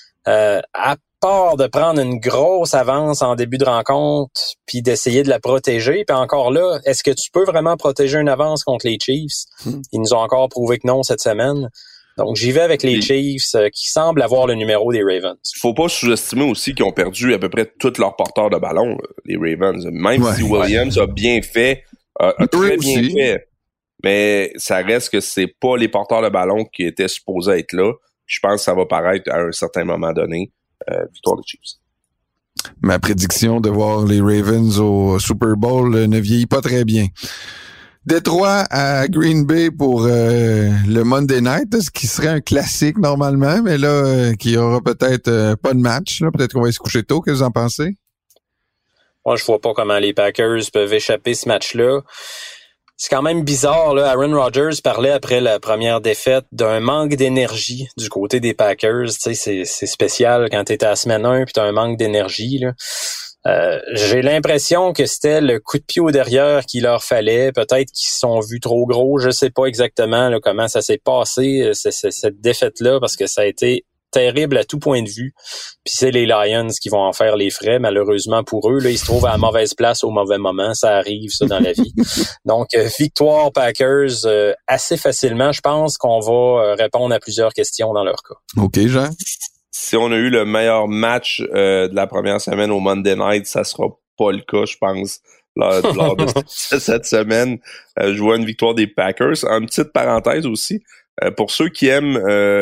À part de prendre une grosse avance en début de rencontre puis d'essayer de la protéger, puis encore là, est-ce que tu peux vraiment protéger une avance contre les Chiefs? Ils nous ont encore prouvé que non cette semaine. Donc, j'y vais avec les Chiefs qui semblent avoir le numéro des Ravens. Faut pas sous-estimer aussi qu'ils ont perdu à peu près tous leurs porteurs de ballon, les Ravens. Même si Williams a bien fait, a très bien fait, mais ça reste que c'est pas les porteurs de ballon qui étaient supposés être là. Je pense que ça va paraître à un certain moment donné. Victoire des Chiefs. Ma prédiction de voir les Ravens au Super Bowl ne vieillit pas très bien. Détroit à Green Bay pour le Monday Night, ce qui serait un classique normalement, mais là, qui aura peut-être pas de match. Là. Peut-être qu'on va se coucher tôt. Qu'est-ce que vous en pensez? Moi, je vois pas comment les Packers peuvent échapper ce match-là. C'est quand même bizarre, là. Aaron Rodgers parlait après la première défaite d'un manque d'énergie du côté des Packers. Tu sais, c'est spécial quand t'es à la semaine 1 puis t'as un manque d'énergie, là. J'ai l'impression que c'était le coup de pied au derrière qu'il leur fallait. Peut-être qu'ils se sont vus trop gros. Je sais pas exactement là, comment ça s'est passé, cette défaite-là, parce que ça a été terrible à tout point de vue. Puis c'est les Lions qui vont en faire les frais, malheureusement pour eux. Là, ils se trouvent à la mauvaise place au mauvais moment. Ça arrive, ça, dans la vie. Donc, victoire Packers assez facilement. Je pense qu'on va répondre à plusieurs questions dans leur cas. OK, Jean? Si on a eu le meilleur match de la première semaine au Monday Night, ça sera pas le cas, je pense, lors de cette semaine. Je vois une victoire des Packers. Une petite parenthèse aussi, pour ceux qui aiment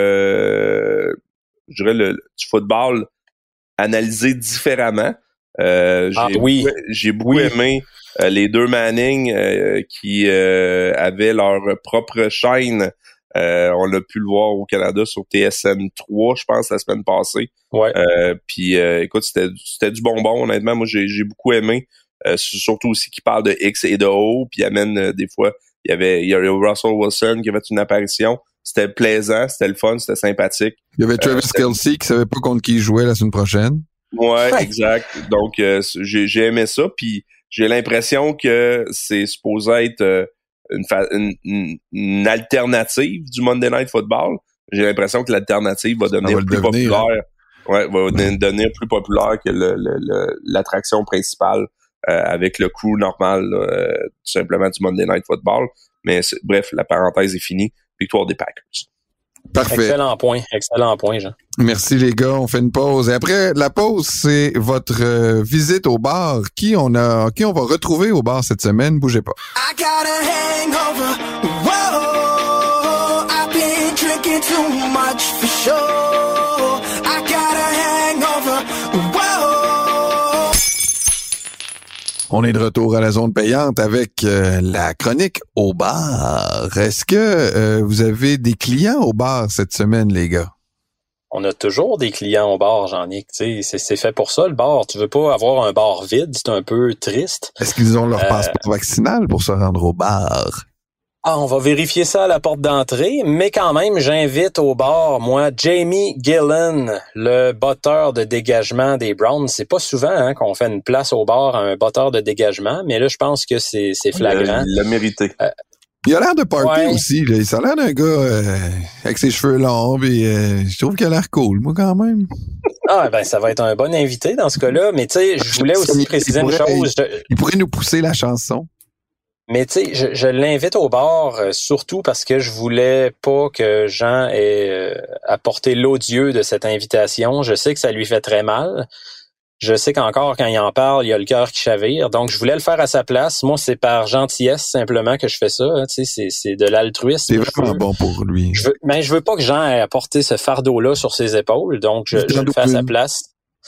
je dirais du football analysé différemment. J'ai beaucoup aimé les deux Manning qui avaient leur propre chaîne. On l'a pu le voir au Canada sur TSN 3, je pense, la semaine passée. Ouais. Puis écoute, c'était du bonbon, honnêtement. Moi, j'ai beaucoup aimé. Surtout aussi qu'il parle de X et de O, puis il amène des fois. Il y avait Russell Wilson qui avait une apparition. C'était plaisant, c'était le fun, c'était sympathique. Il y avait Travis Kelce qui savait pas contre qui il jouait la semaine prochaine. Ouais, exact. Donc, j'ai aimé ça, puis j'ai l'impression que c'est supposé être une alternative du Monday Night Football. J'ai l'impression que l'alternative va devenir plus populaire. Ouais, va devenir plus populaire que l'attraction principale avec le crew normal, tout simplement, du Monday Night Football. Mais bref, la parenthèse est finie. Victoire des Packers. Parfait. Excellent point, Jean. Merci les gars, on fait une pause. Et après la pause, c'est votre visite au bar. Qui on va retrouver au bar cette semaine? Bougez pas. I got a hangover. Whoa, I've been drinking too much for sure. I got a hangover. Whoa. On est de retour à la zone payante avec la chronique au bar. Est-ce que vous avez des clients au bar cette semaine, les gars? On a toujours des clients au bar, Jean-Nic. C'est fait pour ça, le bar. Tu veux pas avoir un bar vide, c'est un peu triste. Est-ce qu'ils ont leur passeport vaccinal pour se rendre au bar? On va vérifier ça à la porte d'entrée, mais quand même, j'invite au bar, moi, Jamie Gillen, le botteur de dégagement des Browns. C'est pas souvent qu'on fait une place au bar à un botteur de dégagement, mais là, je pense que c'est flagrant. Il l'a mérité. Il a l'air de party Ouais. aussi. Là. Il a l'air d'un gars avec ses cheveux longs. Puis, je trouve qu'il a l'air cool, moi, quand même. Ah, ben, ça va être un bon invité dans ce cas-là. Mais tu sais, je voulais aussi préciser une chose. Il pourrait nous pousser la chanson. Mais tu sais, je l'invite au bar surtout parce que je voulais pas que Jean ait apporté l'odieux de cette invitation. Je sais que ça lui fait très mal. Je sais qu'encore, quand il en parle, il y a le cœur qui chavire. Donc, je voulais le faire à sa place. Moi, c'est par gentillesse simplement que je fais ça. Hein, tu sais, c'est de l'altruisme. C'est vraiment bon pour lui. Mais je veux pas que Jean ait apporté ce fardeau-là sur ses épaules. Donc, je le fais à sa place.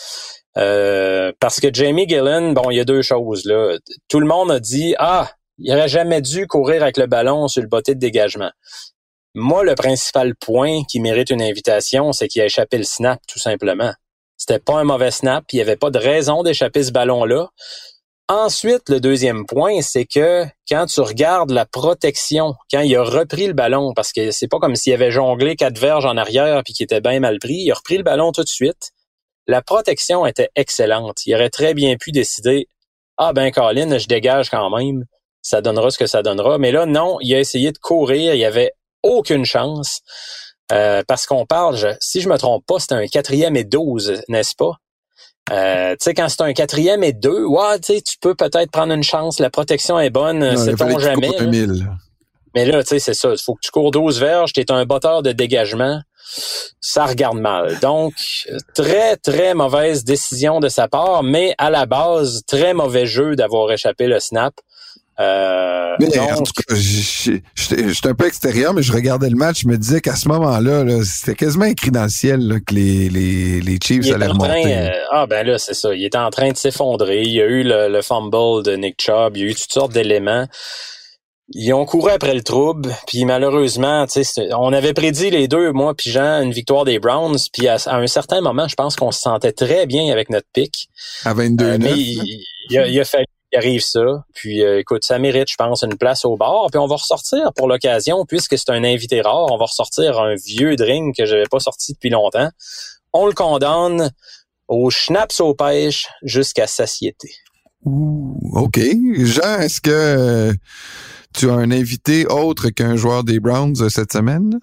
Parce que Jamie Gillen, bon, il y a deux choses, là. Tout le monde a dit, il aurait jamais dû courir avec le ballon sur le botté de dégagement. Moi, le principal point qui mérite une invitation, c'est qu'il a échappé le snap, tout simplement. C'était pas un mauvais snap, il n'y avait pas de raison d'échapper ce ballon-là. Ensuite, le deuxième point, c'est que quand tu regardes la protection, quand il a repris le ballon, parce que c'est pas comme s'il avait jonglé 4 verges en arrière puis qu'il était bien mal pris, il a repris le ballon tout de suite. La protection était excellente. Il aurait très bien pu décider, Colin, je dégage quand même, ça donnera ce que ça donnera. Mais là, non, il a essayé de courir, il n'y avait aucune chance. Parce qu'on parle, si je me trompe pas, c'était un 4e et 12, n'est-ce pas? Tu sais, quand c'est un 4e et 2, tu peux peut-être prendre une chance, la protection est bonne, sait-on jamais. Mais là, tu sais, c'est ça, il faut que tu cours 12 verges, t'es un botteur de dégagement, ça regarde mal. Donc, très, très mauvaise décision de sa part, mais à la base, très mauvais jeu d'avoir échappé le snap. Mais donc, en tout cas, j'étais un peu extérieur, mais je regardais le match, je me disais qu'à ce moment-là, là, c'était quasiment écrit dans le ciel là, que les Chiefs allaient remonter. Là, c'est ça. Il était en train de s'effondrer. Il y a eu le fumble de Nick Chubb. Il y a eu toutes sortes d'éléments. Ils ont couru après le trouble, puis malheureusement, on avait prédit les deux, moi puis Jean, une victoire des Browns, puis à un certain moment, je pense qu'on se sentait très bien avec notre pick. À 22-9. Mais il a fallu arrive ça. Puis, écoute, ça mérite, je pense, une place au bar. Puis, on va ressortir pour l'occasion, puisque c'est un invité rare, on va ressortir un vieux drink que j'avais pas sorti depuis longtemps. On le condamne au schnapps aux pêches jusqu'à satiété. Ouh, OK. Jean, est-ce que tu as un invité autre qu'un joueur des Browns cette semaine?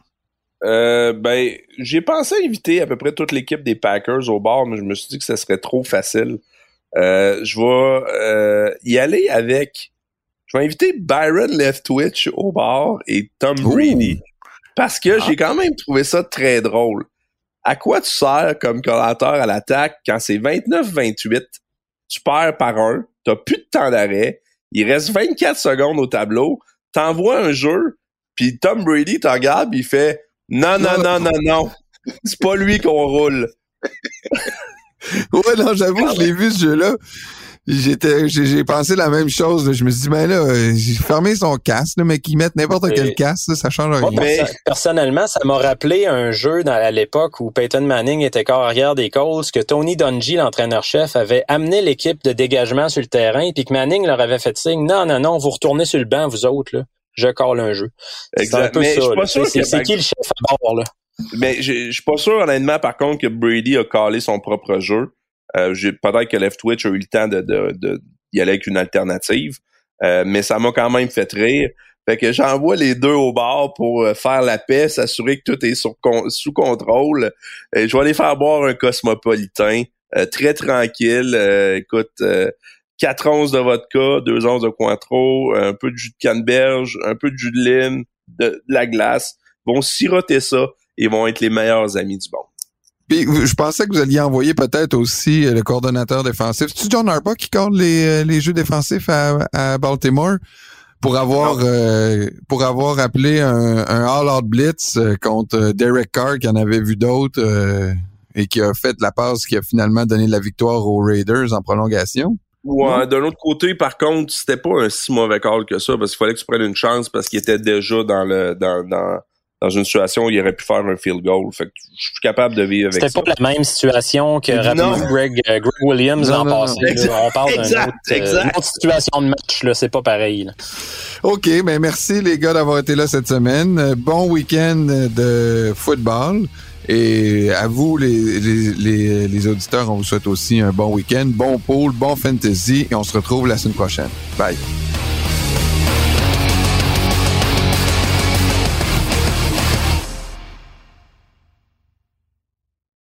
J'ai pensé inviter à peu près toute l'équipe des Packers au bar, mais je me suis dit que ça serait trop facile. Je vais y aller avec... Je vais inviter Byron Leftwich au bar et Tom Brady. Parce que j'ai quand même trouvé ça très drôle. À quoi tu sers comme collateur à l'attaque quand c'est 29-28, tu perds par 1, t'as plus de temps d'arrêt, il reste 24 secondes au tableau, t'envoies un jeu, puis Tom Brady te regarde, il fait « Non, c'est pas lui qu'on roule. » Ouais, non, j'avoue, je l'ai vu ce jeu-là. J'ai pensé la même chose. Là. Je me suis dit, j'ai fermé son casque, là, mais qu'il mette n'importe quel casque, ça change rien. Moi, personnellement, ça m'a rappelé un jeu à l'époque où Peyton Manning était corps arrière des Colts, que Tony Dungy, l'entraîneur-chef, avait amené l'équipe de dégagement sur le terrain, puis que Manning leur avait fait signe, non, vous retournez sur le banc, vous autres, là. Je colle un jeu. Exact. C'est un peu mais ça. C'est qui le chef à bord, là? Mais je suis pas sûr, honnêtement, par contre, que Brady a calé son propre jeu. Peut-être que Leftwich a eu le temps d'y aller avec une alternative. Mais ça m'a quand même fait rire. Fait que j'envoie les deux au bar pour faire la paix, s'assurer que tout est sous contrôle. Je vais aller faire boire un cosmopolitain. Très tranquille. Écoute, 4 onces de vodka, 2 onces de Cointreau, un peu de jus de canneberge, un peu de jus de lime, de la glace. Ils vont siroter ça et vont être les meilleurs amis du monde. Puis, je pensais que vous alliez envoyer peut-être aussi le coordonnateur défensif. C'est-tu John Harbaugh qui coordonne les jeux défensifs à Baltimore pour avoir appelé un all-out blitz contre Derek Carr qui en avait vu d'autres et qui a fait la passe qui a finalement donné la victoire aux Raiders en prolongation? Ouais, d'un autre côté, par contre, c'était pas un si mauvais call que ça parce qu'il fallait que tu prennes une chance parce qu'il était déjà dans une situation où il aurait pu faire un field goal. Fait que je suis capable de vivre avec ça. C'était pas la même situation que rappelez-vous Greg Williams l'an passé. On parle d'une autre situation de match, là, c'est pas pareil. Là. OK, ben merci les gars d'avoir été là cette semaine. Bon week-end de football. Et à vous, les auditeurs, on vous souhaite aussi un bon week-end, bon pool, bon fantasy et on se retrouve la semaine prochaine. Bye.